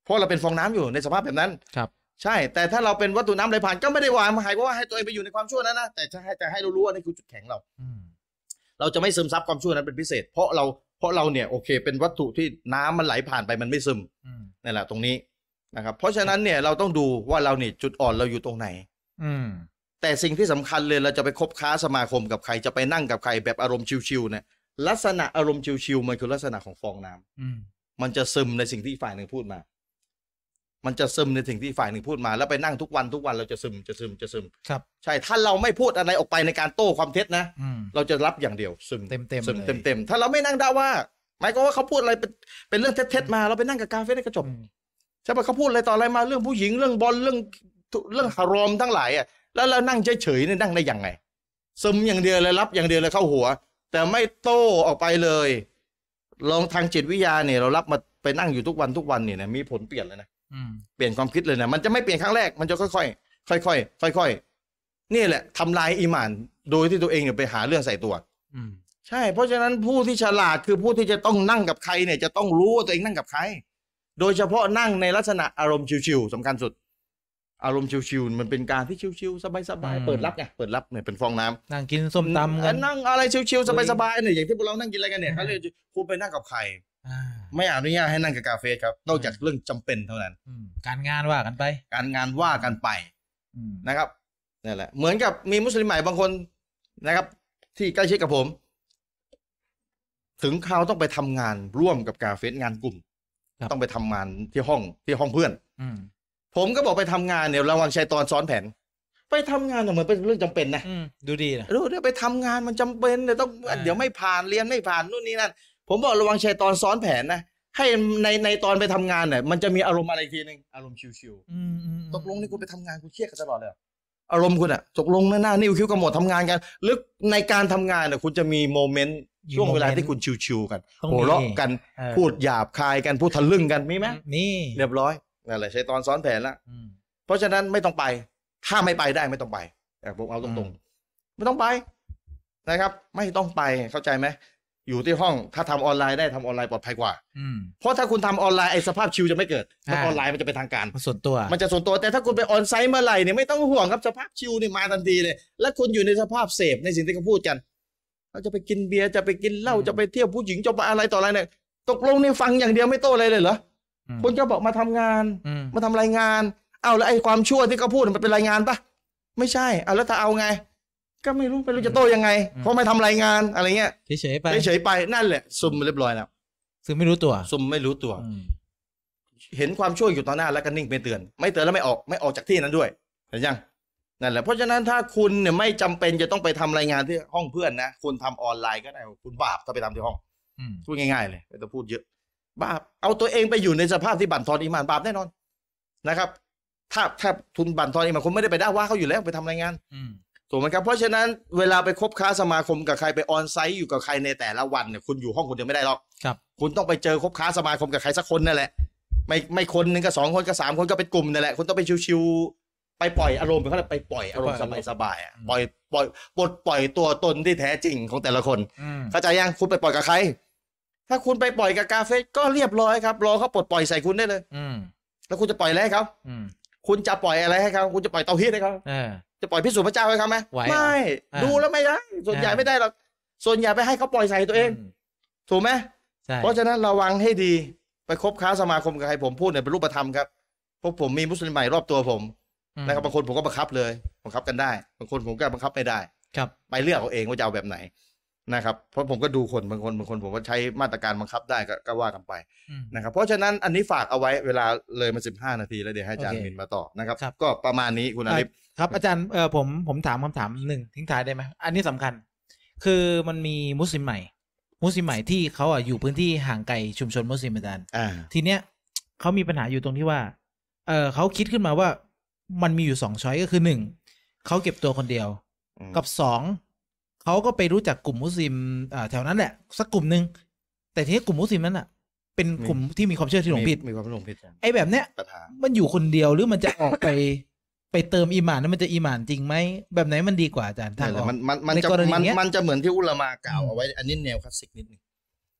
เพราะเราเป็นฟองน้ำอยู่ในสภาพแบบนั้นครับใช่แต่ถ้าเราเป็นวัตถุน้ำไหลผ่านก็ไม่ได้หวานหมายว่าให้ตัวเองไปอยู่ในความชั่วนั้นนะแต่จะให้จะให้เรารู้ว่านี่คือจุดแข็งเราเราจะไม่ซึมซับความชั่วนั้นเป็นพิเศษเพราะเราเพราะเราเนี่ยโอเคเป็นวัตถุที่น้ำมันไหลผ่านไปมันไม่ซึมนั่นแหละตรงนี้นะครับเพราะฉะนั้นเนี่ยเราต้องดูว่าเราเนี่ยจุดอ่อนเราอยู่ตรงไหนแต่สิ่งที่สำคัญเลยเราจะไปคบค้าสมาคมกับใครจะไปนั่งกับใครแบบอารมณ์ชิวๆเนี่ยลักษณะอารมณ์ชิวๆมันคือลักษณะของฟองน้ำมันจะซึมในสิ่งที่ฝ่ายหนึ่งพูดมามันจะซึมในสิ่งที่ฝ่ายหนึ่งพูดมาแล้วไปนั่งทุกวันทุกวันเราจะซึมจะซึมจะซึมครับใช่ถ้าเราไม่พูดอะไรออกไปในการโต้ความเท็จนะเราจะรับอย่างเดียวซึมเต็มเต็มซึมเต็มเต็มถ้าเราไม่นั่งด่าว่าหมายก็ว่าเขาพูดอะไรเป็นเป็นเรื่องเท็จๆมาเราไปนั่งกับกาเฟ่ได้ก็จบใช่ป่ะเขาพูดอะไรต่ออะไรมาเรื่องผู้หญิงเรื่องบอลเรื่องเรื่องฮารอมทั้งหลายอ่ะแล้วเรานั่งเฉยๆเนี่ยนั่งได้ยังไงซึมอย่างเดียวเลยรับอย่างเดียวเลยเข้าหัวแต่ไม่โต้ออกไปเลยลองทางจิตวิทยาเนี่ยเรารับมาไปนั่งอยู่ทุกวันทุกวันเนี่ยนะมีผลเปลี่ยนเลยนะเปลี่ยนความคิดเลยนะมันจะไม่เปลี่ยนครั้งแรกมันจะค่อยๆค่อยๆค่อยๆนี่แหละทำลายอีหม่านโดยที่ตัวเองเนี่ยไปหาเรื่องใส่ตัวใช่เพราะฉะนั้นผู้ที่ฉลาดคือผู้ที่จะต้องนั่งกับใครเนี่ยจะต้องรู้ว่าตัวเองนั่งกับใครโดยเฉพาะนั่งในลักษณะอารมณ์ชิวๆสำคัญสุดอารมณ์ชิวๆมันเป็นการที่ชิวๆสบายๆเปิดรับไงเปิดรับเนี่ยเป็นฟองน้ำนั่งกินส้มตำกันนั่งอะไรชิวๆสบายๆเนี่ยอย่างที่พวกเรานั่งกินอะไรกันเนี่ยเขาเลยคุณไปนั่งกับใครไม่อนุญาตให้นั่งกับกาเฟ่ครับนอกจากเรื่องจำเป็นเท่านั้นการงานว่ากันไปการงานว่ากันไปนะครับนี่แหละเหมือนกับมีมุสลิมใหม่บางคนนะครับที่ใกล้ชิดกับผมถึงคราวต้องไปทำงานร่วมกับกาเฟ่งานกลุ่มต้องไปทำงานที่ห้องที่ห้องเพื่อนผมก็บอกไปทำงานเนี่ยระวังชัยฏอนซ้อนแผนไปทำงานเหมือนเป็นเรื่องจำเป็นนะดูดีนะดูเนี่ยไปทำงานมันจำเป็นเนี่ยต้องเดี๋ยวไม่ผ่านเรียนไม่ผ่านนู่นนี่นั่นผมบอกระวังชัยฏอนซ้อนแผนนะให้ในในตอนไปทำงานเนี่ยมันจะมีอารมณ์อะไรทีนึงอารมณ์ชิวๆตกลงนี่คุณไปทำงานคุณเครียดกันตลอดเลยอารมณ์คุณอะตกลงหน้าหน้านิ้วคิ้วกระหม่อมทำงานกันลึกในการทำงานเนี่ยคุณจะมีโมเมนต์ช่วงเวลาที่คุณชิวๆกันหัวเราะกันพูดหยาบคายกันพูดทะลึ่งกันมีไหมมีเรียบร้อยนั่นแหละชัยฏอนซ้อนแผนละเพราะฉะนั้นไม่ต้องไปถ้าไม่ไปได้ไม่ต้องไปแต่ผมเอาตรงๆไม่ต้องไปนะครับไม่ต้องไปเข้าใจไหมอยู่ที่ห้องถ้าทำออนไลน์ได้ทำออนไลน์ปลอดภัยกว่าเพราะถ้าคุณทำออนไลน์ไอ้สภาพชิวจะไม่เกิดเพราะออนไลน์มันจะเป็นทางการส่วนตัวมันจะส่วนตัวแต่ถ้าคุณไปออนไซต์เมื่อไหร่เนี่ยไม่ต้องห่วงครับสภาพชิวนี่มาทันทีเลยและคุณอยู่ในสภาพเสพในสิ่งที่เขาพูดกันเราจะไปกินเบียร์จะไปกินเหล้าจะไปเที่ยวผู้หญิงจะไปอะไรต่ออะไรเนี่ยตกลงนี่ฟังอย่างเดียวไม่โต้อะไรเลยเหรอคุณจะบอกมาทำงานมาทำรายงานเอาแล้วไอ้ความชั่วที่เขาพูดมันเป็นรายงานปะไม่ใช่เอาแล้วถ้าเอาไงก็ไม่รู้ไม่รู้จะโต้ยังไงเพราะไม่ทำรายงานอะไรเงี้ยเฉยๆไปเฉยๆไปนั่นแหละซุ่มเรียบร้อยแล้วซึ่งไม่รู้ตัวซุ่มไม่รู้ตัวเห็นความชั่วอยู่ต่อหน้าแล้วก็นิ่งไม่เตือนไม่เตือนแล้วไม่ออกไม่ออกจากที่นั้นด้วยเห็นยังนั่นแหละเพราะฉะนั้นถ้าคุณเนี่ยไม่จำเป็นจะต้องไปทำรายงานที่ห้องเพื่อนนะคุณทำออนไลน์ก็ได้คุณบาปถ้าไปทำที่ห้องพูดง่ายๆเลยไม่ต้องพูดเยอะบาปเอาตัวเองไปอยู่ในสภาพที่บั่นทอนอีหม่านบาปแน่นอนนะครับถ้าถ้าทุนบั่นทอนอีหม่านคุณไม่ได้ไปด่าว่าเขาอยู่แล้วไปทำรายงานถูกไหมครับเพราะฉะนั้นเวลาไปคบค้าสมาคมกับใครไปออนไซต์อยู่กับใครในแต่ละวันเนี่ยคุณอยู่ห้องคนเดียวไม่ได้หรอกครับคุณต้องไปเจอคบค้าสมาคมกับใครสักคนนั่นแหละไม่ไม่คนหนึ่งก็สองคนก็สามคนก็เป็นกลุ่มนั่นแหละคุณต้องไปชิวๆไปปล่อยอารมณ์ไปเขาเลยไปปล่อยอารมณ์สบายๆปล่อยปล่อยปลดปล่อยตัวตนที่แท้จริงของแต่ละคนเข้าใจยังคุณไปปล่อยกับใครถ้าคุณไปปล่อยกับกาเฟ่ก็เรียบร้อยครับรอเขาปลดปล่อยใส่คุณได้เลยแล้วคุณจะปล่อยอะไรให้เขาคุณจะปล่อยอะไรให้เขาคุณจะปล่อยเตาฮีดให้เขาจะปล่อยพิสูจน์พระเจ้าให้เขาไหมไม่ดูแล้วไม่ได้ส่วนใหญ่ไม่ได้หรอกส่วนใหญ่ไปให้เขาปล่อยใส่ตัวเองถูกไหมเพราะฉะนั้นระวังให้ดีไปคบค้าสมาคมกับใครผมพูดเนี่ยเป็นรูปธรรมครับเพราะผมมีมุสลิมใหม่รอบตัวผมนะครับบางคนผมก็บังคับเลยบังคับกันได้บางคนผมก็บังคับไม่ได้ครับไปเลือกเอาเองว่าจะเอาแบบไหนนะครับเพราะผมก็ดูคนบางคนบางคนผมก็ใช้มาตรการบังคับได้ก็ว่ากันไปนะครับเพราะฉะนั้นอันนี้ฝากเอาไว้เวลาเลยมาสิบห้านาทีแล้วเดี๋ยวให้อาจารย์มินมาต่อนะครับก็ประมาณนี้คุณอาลิฟครับอาจารย์เออผมผมถามคำถามหนึ่งทิ้งท้ายได้ไหมอันนี้สำคัญคือมันมีมุสลิมใหม่มุสลิมใหม่ที่เขาอ่ะอยู่พื้นที่ห่างไกลชุมชนมุสลิมอาจารย์ทีเนี้ยเขามีปัญหาอยู่ตรงที่ว่าเออเขาคิดขึ้นมาว่ามันมีอยู่สองช้อยก็คือหนึ่งเขาเก็บตัวคนเดียวกับสองเขาก็ไปรู้จักกลุ่มมุสลิมอ่าแถวนั้นแหละสักกลุ่มนึงแต่ทีนี้กลุ่มมุสลิมนั้นอ่ะเป็นกลุ่มที่มีความเชื่อที่หลงผิดมีความหลงผิดไอ้แบบเนี้ยมันอยู่คนเดียวหรือมันจะออกไปไปเติมอีหม่านนั้นมันจะอีหม่านจริงไหมแบบไหนมันดีกว่าอาจารย์ทางออกมันมันมันจะมันมันจะเหมือนที่อุลามะกล่าวเอาไว้อันนี้แนวคลาสสิกนิดนึง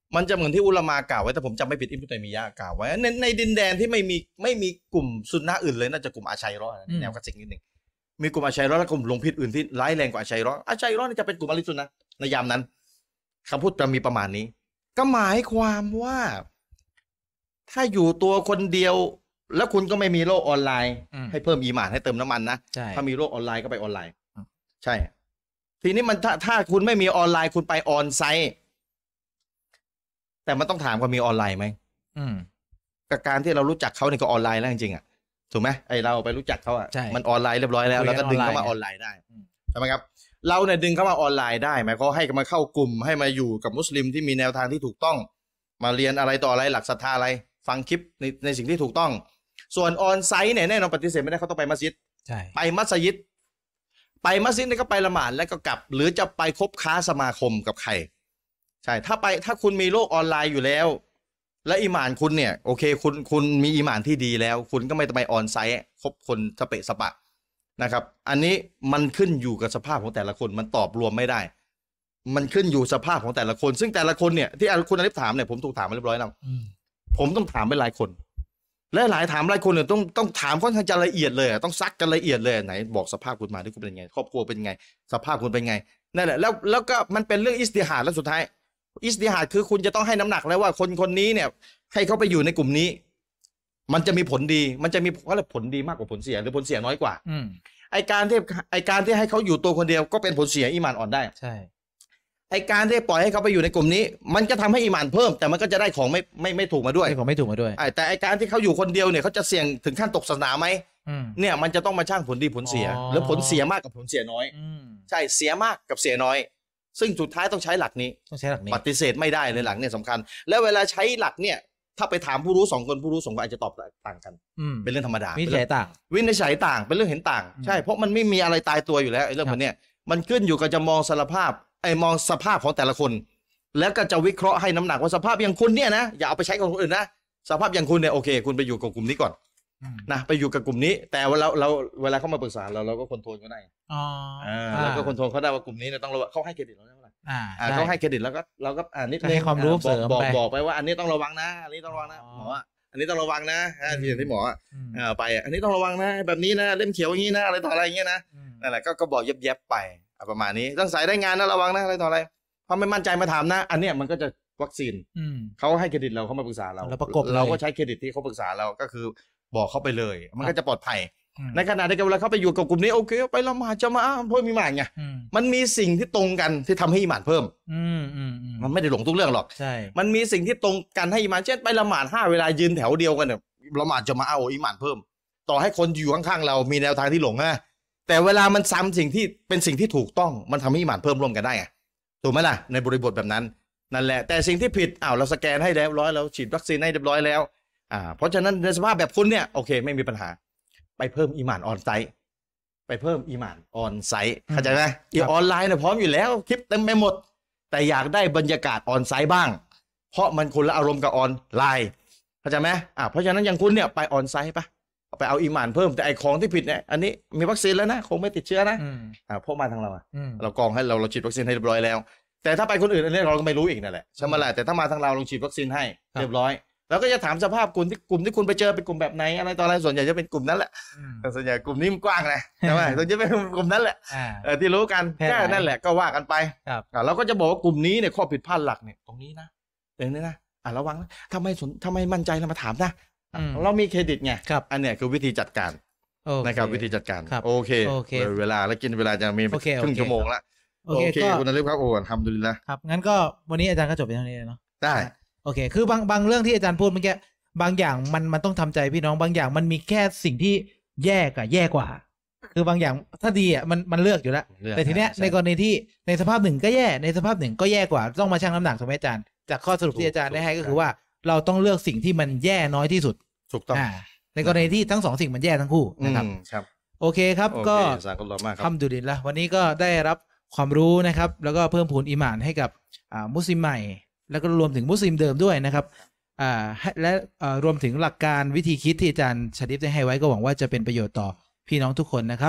มันจะเหมือนที่อุลามะกล่าวไว้แต่ผมจำไม่ผิดอิบนุตัยมียะห์กล่าวไว้ในในดินแดนที่ไม่มีไม่มีกลุ่มซุนนะห์อื่นเลยน่าจะกลุ่มอาชัยรอแนวกระสิกนิดนึงมีกลุ่มอาชัยรอและกลุ่มหลงผิดอื่นที่ร้ายแรงกว่าอาชัยรออาชัยรอนี่จะเป็นกลุ่มอะห์ลุสซุนนะห์ในยามนั้นคำพูดจะมีประมาณนี้ก็หมายความว่าถ้าอยู่ตัวคนเดียวแล้วคุณก็ไม่มีโลกออนไลน์ให้เพิ่มอีหม่านให้เติมน้ำมันนะถ้ามีโลกออนไลน์ก็ไปออนไลน์ใช่ทีนี้มันถ้าถ้าคุณไม่มีออนไลน์คุณไปออนไซต์แต่มันต้องถามว่ามีออนไลน์ไหมกับการที่เรารู้จักเขาเนี่ยก็ออนไลน์แล้วจริงๆอ่ะถูกไหมไอเราไปรู้จักเขาอ่ะมันออนไลน์เรียบร้อยแล้วแล้วก็ดึงเข้ามาออนไลน์ได้ใช่ไหมครับเราเนี่ยดึงเข้ามาออนไลน์ได้หมายความให้มาเข้ากลุ่มให้มาอยู่กับมุสลิมที่มีแนวทางที่ถูกต้องมาเรียนอะไรต่ออะไรหลักศรัทธาอะไรฟังคลิปในในสิ่งที่ถูกต้องส่วนออนไซต์เนี่ยแน่นอนปฏิเสธไม่ได้เขาต้องไปมัสยิดไปมัสยิดไปมัสยิดนี่ก็ไปละหมาดแล้วก็กลับหรือจะไปคบค้าสมาคมกับใครใช่ถ้าไปถ้าคุณมีโลกออนไลน์อยู่แล้วและอีหม่านคุณเนี่ยโอเคคุณคุณมีอีหม่านที่ดีแล้วคุณก็ไม่ต้องไปออนไซต์คบคนสเปะสปะนะครับอันนี้มันขึ้นอยู่กับสภาพของแต่ละคนมันตอบรวมไม่ได้มันขึ้นอยู่สภาพของแต่ละคนซึ่งแต่ละคนเนี่ยที่คุณอลิฟถามเนี่ยผมถูกถามมาเรียบร้อยแล้วผมต้องถามไปหลายคนและหลายถามหลายคนเนี่ยต้องต้องถามค่อนข้างจะละเอียดเลยต้องซักกันละเอียดเลยไหนบอกสภาพคุณมาที่คุณเป็นไงครอบครัวเป็นไงสภาพคุณเป็นไงนั่นแหละแล้วแล้วก็มันเป็นเรื่องอิสติฮาดแล้วสุดท้ายอิสติฮาดคือคุณจะต้องให้น้ำหนักแล้วว่าคนคนนี้เนี่ยให้เขาไปอยู่ในกลุ่มนี้มันจะมีผลดีมันจะมีอะไรผลดีมากกว่าผลเสียหรือผลเสียน้อยกว่าไอการที่ไอการที่ให้เขาอยู่ตัวคนเดียวก็เป็นผลเสียอีหม่านอ่อนได้ใช่ไอการที่ปล่อยให้เขาไปอยู่ในกลุ่มนี้มันจะทำให้อีหม่านเพิ่มแต่มันก็จะได้ของไม่ไม่ไม่ถูกมาด้วยของไม่ถูกมาด้วยแต่ไอการที่เขาอยู่คนเดียวเนี่ยเขาจะเสี่ยงถึงขั้นตกศาสนาไหมเนี่ยมันจะต้องมาชั่งผลดีผลเสียหรือผลเสียมากกับผลเสียน้อยใช่เสียมากกับเสียน้อยซึ่งสุดท้ายต้องใช้หลักนี้ต้องใช้หลักนี้ปฏิเสธไม่ได้เลยหลักเนี่ยสำคัญแล้วเวลาใช้หลักเนี่ยถ้าไปถามผู้รู้สองคนผู้รู้สองคนอาจจะตอบต่างกันเป็นเรื่องธรรมดาวินิจฉัยต่างวินิจฉัยต่างเป็นเรื่องเห็นต่างใช่เพราะมันไม่มีอะไรตายตัวอยู่แล้วไอ้เรื่องมันเนี่ยมันขึ้นอยู่กับจะมองสารภาพไอ้มองสภาพของแต่ละคนแล้วก็จะวิเคราะห์ให้น้ำหนักว่าสภาพอย่างคุณเนี่ยนะอย่าเอาไปใช้กับคนอื่นนะสภาพอย่างคุณเนี่ยโอเคคุณไปอยู่กับกลุ่มนี้ก่อนนะไปอยู่กับกลุ่มนี้แต่เวลาเราเวลาเขามาปรึกษาเราเราก็คอนโทรลเขาได้อ๋อเราก็คอนโทรลเขาได้ว่ากลุ่มนี้เนี่ยต้องระวังเขาให้เครดิตเราได้เท่าไหร่เขาให้เครดิตแล้วก็เราก็อ่านิดนึงให้ความรู้เสริมบอกบอกไปว่าอันนี้ต้องระวังนะอันนี้ต้องระวังนะหมออันนี้ต้องระวังนะที่ที่หมอไปอันนี้ต้องระวังนะแบบนี้นะเล่มเขียวอย่างนี้นะอะไรต่ออะไรอย่างเงี้ยนะนั่นแหละก็บอกเย็บๆไปประมาณนี้ต้องใส่ได้งานนะระวังนะอะไรต่ออะไรพอไม่มั่นใจมาถามนะอันเนี้ยมันก็จะวัคซีนเขาให้เครดิตเราเขามาปรึกษาเราเราก็ใช้เครดิตที่เขาปรึกษาเราก็คือบอกเขาไปเลยมันก็จะปลอดภัยในขณะเดียวกันเวลาเขาไปอยู่กับกลุ่มนี้โอเคไปละหมาดจะมาเพิ่มอีหม่านไงมันมีสิ่งที่ตรงกันที่ทำให้อีหม่านเพิ่มมันไม่ได้หลงทุกเรื่องหรอกใช่มันมีสิ่งที่ตรงกันให้อีหม่านเช่นไปละหมาดห้าเวลายืนแถวเดียวกันเนี่ยละหมาดจะมาเอาอีหม่านเพิ่มต่อให้คนอยู่ข้างๆเรามีแนวทางที่หลงนะแต่เวลามันซ้ำสิ่งที่เป็นสิ่งที่ถูกต้องมันทำให้อีหม่านเพิ่มร่วมกันได้ไงถูกไหมล่ะในบริบทแบบนั้นนั่นแหละแต่สิ่งที่ผิดอ้าวเราสแกนให้เรียบร้อยเราฉีดวัคซีนให้เรียบร้อยแล้วอ่าเพราะฉะนั้นในสภาพแบบคุณเนี่ยโอเคไม่มีปัญหาไปเพิ่มอีหม่านออนไซต์ไปเพิ่มอีหม่านออนไซต์เข้าใจไหมอีออนไลน์เนี่ยพร้อมอยู่แล้วคลิปเต็มไปหมดแต่อยากได้บรรยากาศออนไซต์บ้างเพราะมันคนละอารมณ์กับออนไลน์เข้าใจไหมอ่าเพราะฉะนั้นอย่างคุณเนี่ยไปออนไซต์ปะไปเอาอีหม่านเพิ่มแต่ไอของที่ผิดเนี่ยอันนี้มีวัคซีนแล้วนะคงไม่ติดเชื้อนะอ่าพวกมาทางเราอ่ะเรากรองให้เราเราฉีดวัคซีนให้เรียบร้อยแล้วแต่ถ้าไปคนอื่นอันนี้เราก็ไม่รู้อีกนั่นแหละใช่ไหมล่ะแต่ถ้ามาทางเราลงฉีดวัคซีนให้เรียบร้อยแล้วก็จะถามสภาพกลุ่มที่กลุ่มที่คุณไปเจอเป็นกลุ่มแบบไหนอะไรต่ออะไรส่วนใหญ่จะเป็นกลุ่มนั้นแหละแต่ส่วนใหญ่กลุ่มนี้มันกว้างนะใช่ไหมส่วนใหญ่เป็นกลุ่มนั้นแหละเออที่รู้กันแค่นั่นแหละก็ว่ากันไปเราก็จะบอกว่ากลุ่มนี้เนี่ยข้อผิดพลาดหลักเนี่ยตรงนี้นะตรงนี้นะอ่ะระวังนะทำไมสนทำไมมั่นใจเรามาถามนะเรามีเครดิตไงอันเนี้ยคือวิธีจัดการนะครับวิธีจัดการโอเคเวลาแล้วกินเวลาจะมีครึ่งชั่วโมงละโอเคคุณนฤทธิ์ครับโอ้ทำดูดีนะครับงั้นก็วันนี้อาจารย์ก็จบไปเท่านี้เนาะได้โอเคคือบางบางเรื่องที่อาจารย์พูดเมื่อกี้บางอย่างมันมันต้องทำใจพี่น้องบางอย่างมันมีแค่สิ่งที่แย่กับแย่กว่าคือบางอย่างถ้าดีอ่ะมันมันเลือกอยู่แล้วแต่ทีเนี้ยในกรณีที่ในสภาพหนึ่งก็แย่ในสภาพหนึ่งก็แย่กว่าต้องมาชั่งน้ำหนักถูกไหมอาจารย์จากข้อสรุปที่อาจารย์ได้ให้ก็คือว่าเราต้องเลือกสิ่งที่มันแย่น้อยที่สุดถูกต้องในกรณีที่ทั้งสองสิ่งมันแย่ทั้งคู่นะครับครับโอเคครับก็ทำดูดีละวันนี้ก็ได้รับความรู้นะครับแล้วก็เพิ่มพูนอีหม่านให้กับมุสลิมใหม่แล้วก็รวมถึงมุสลิมเดิมด้วยนะครับอ่าและรวมถึงหลักการวิธีคิดที่อาจารย์ชาริฟได้ให้ไว้ก็หวังว่าจะเป็นประโยชน์ต่อพี่น้องทุกคนนะครับ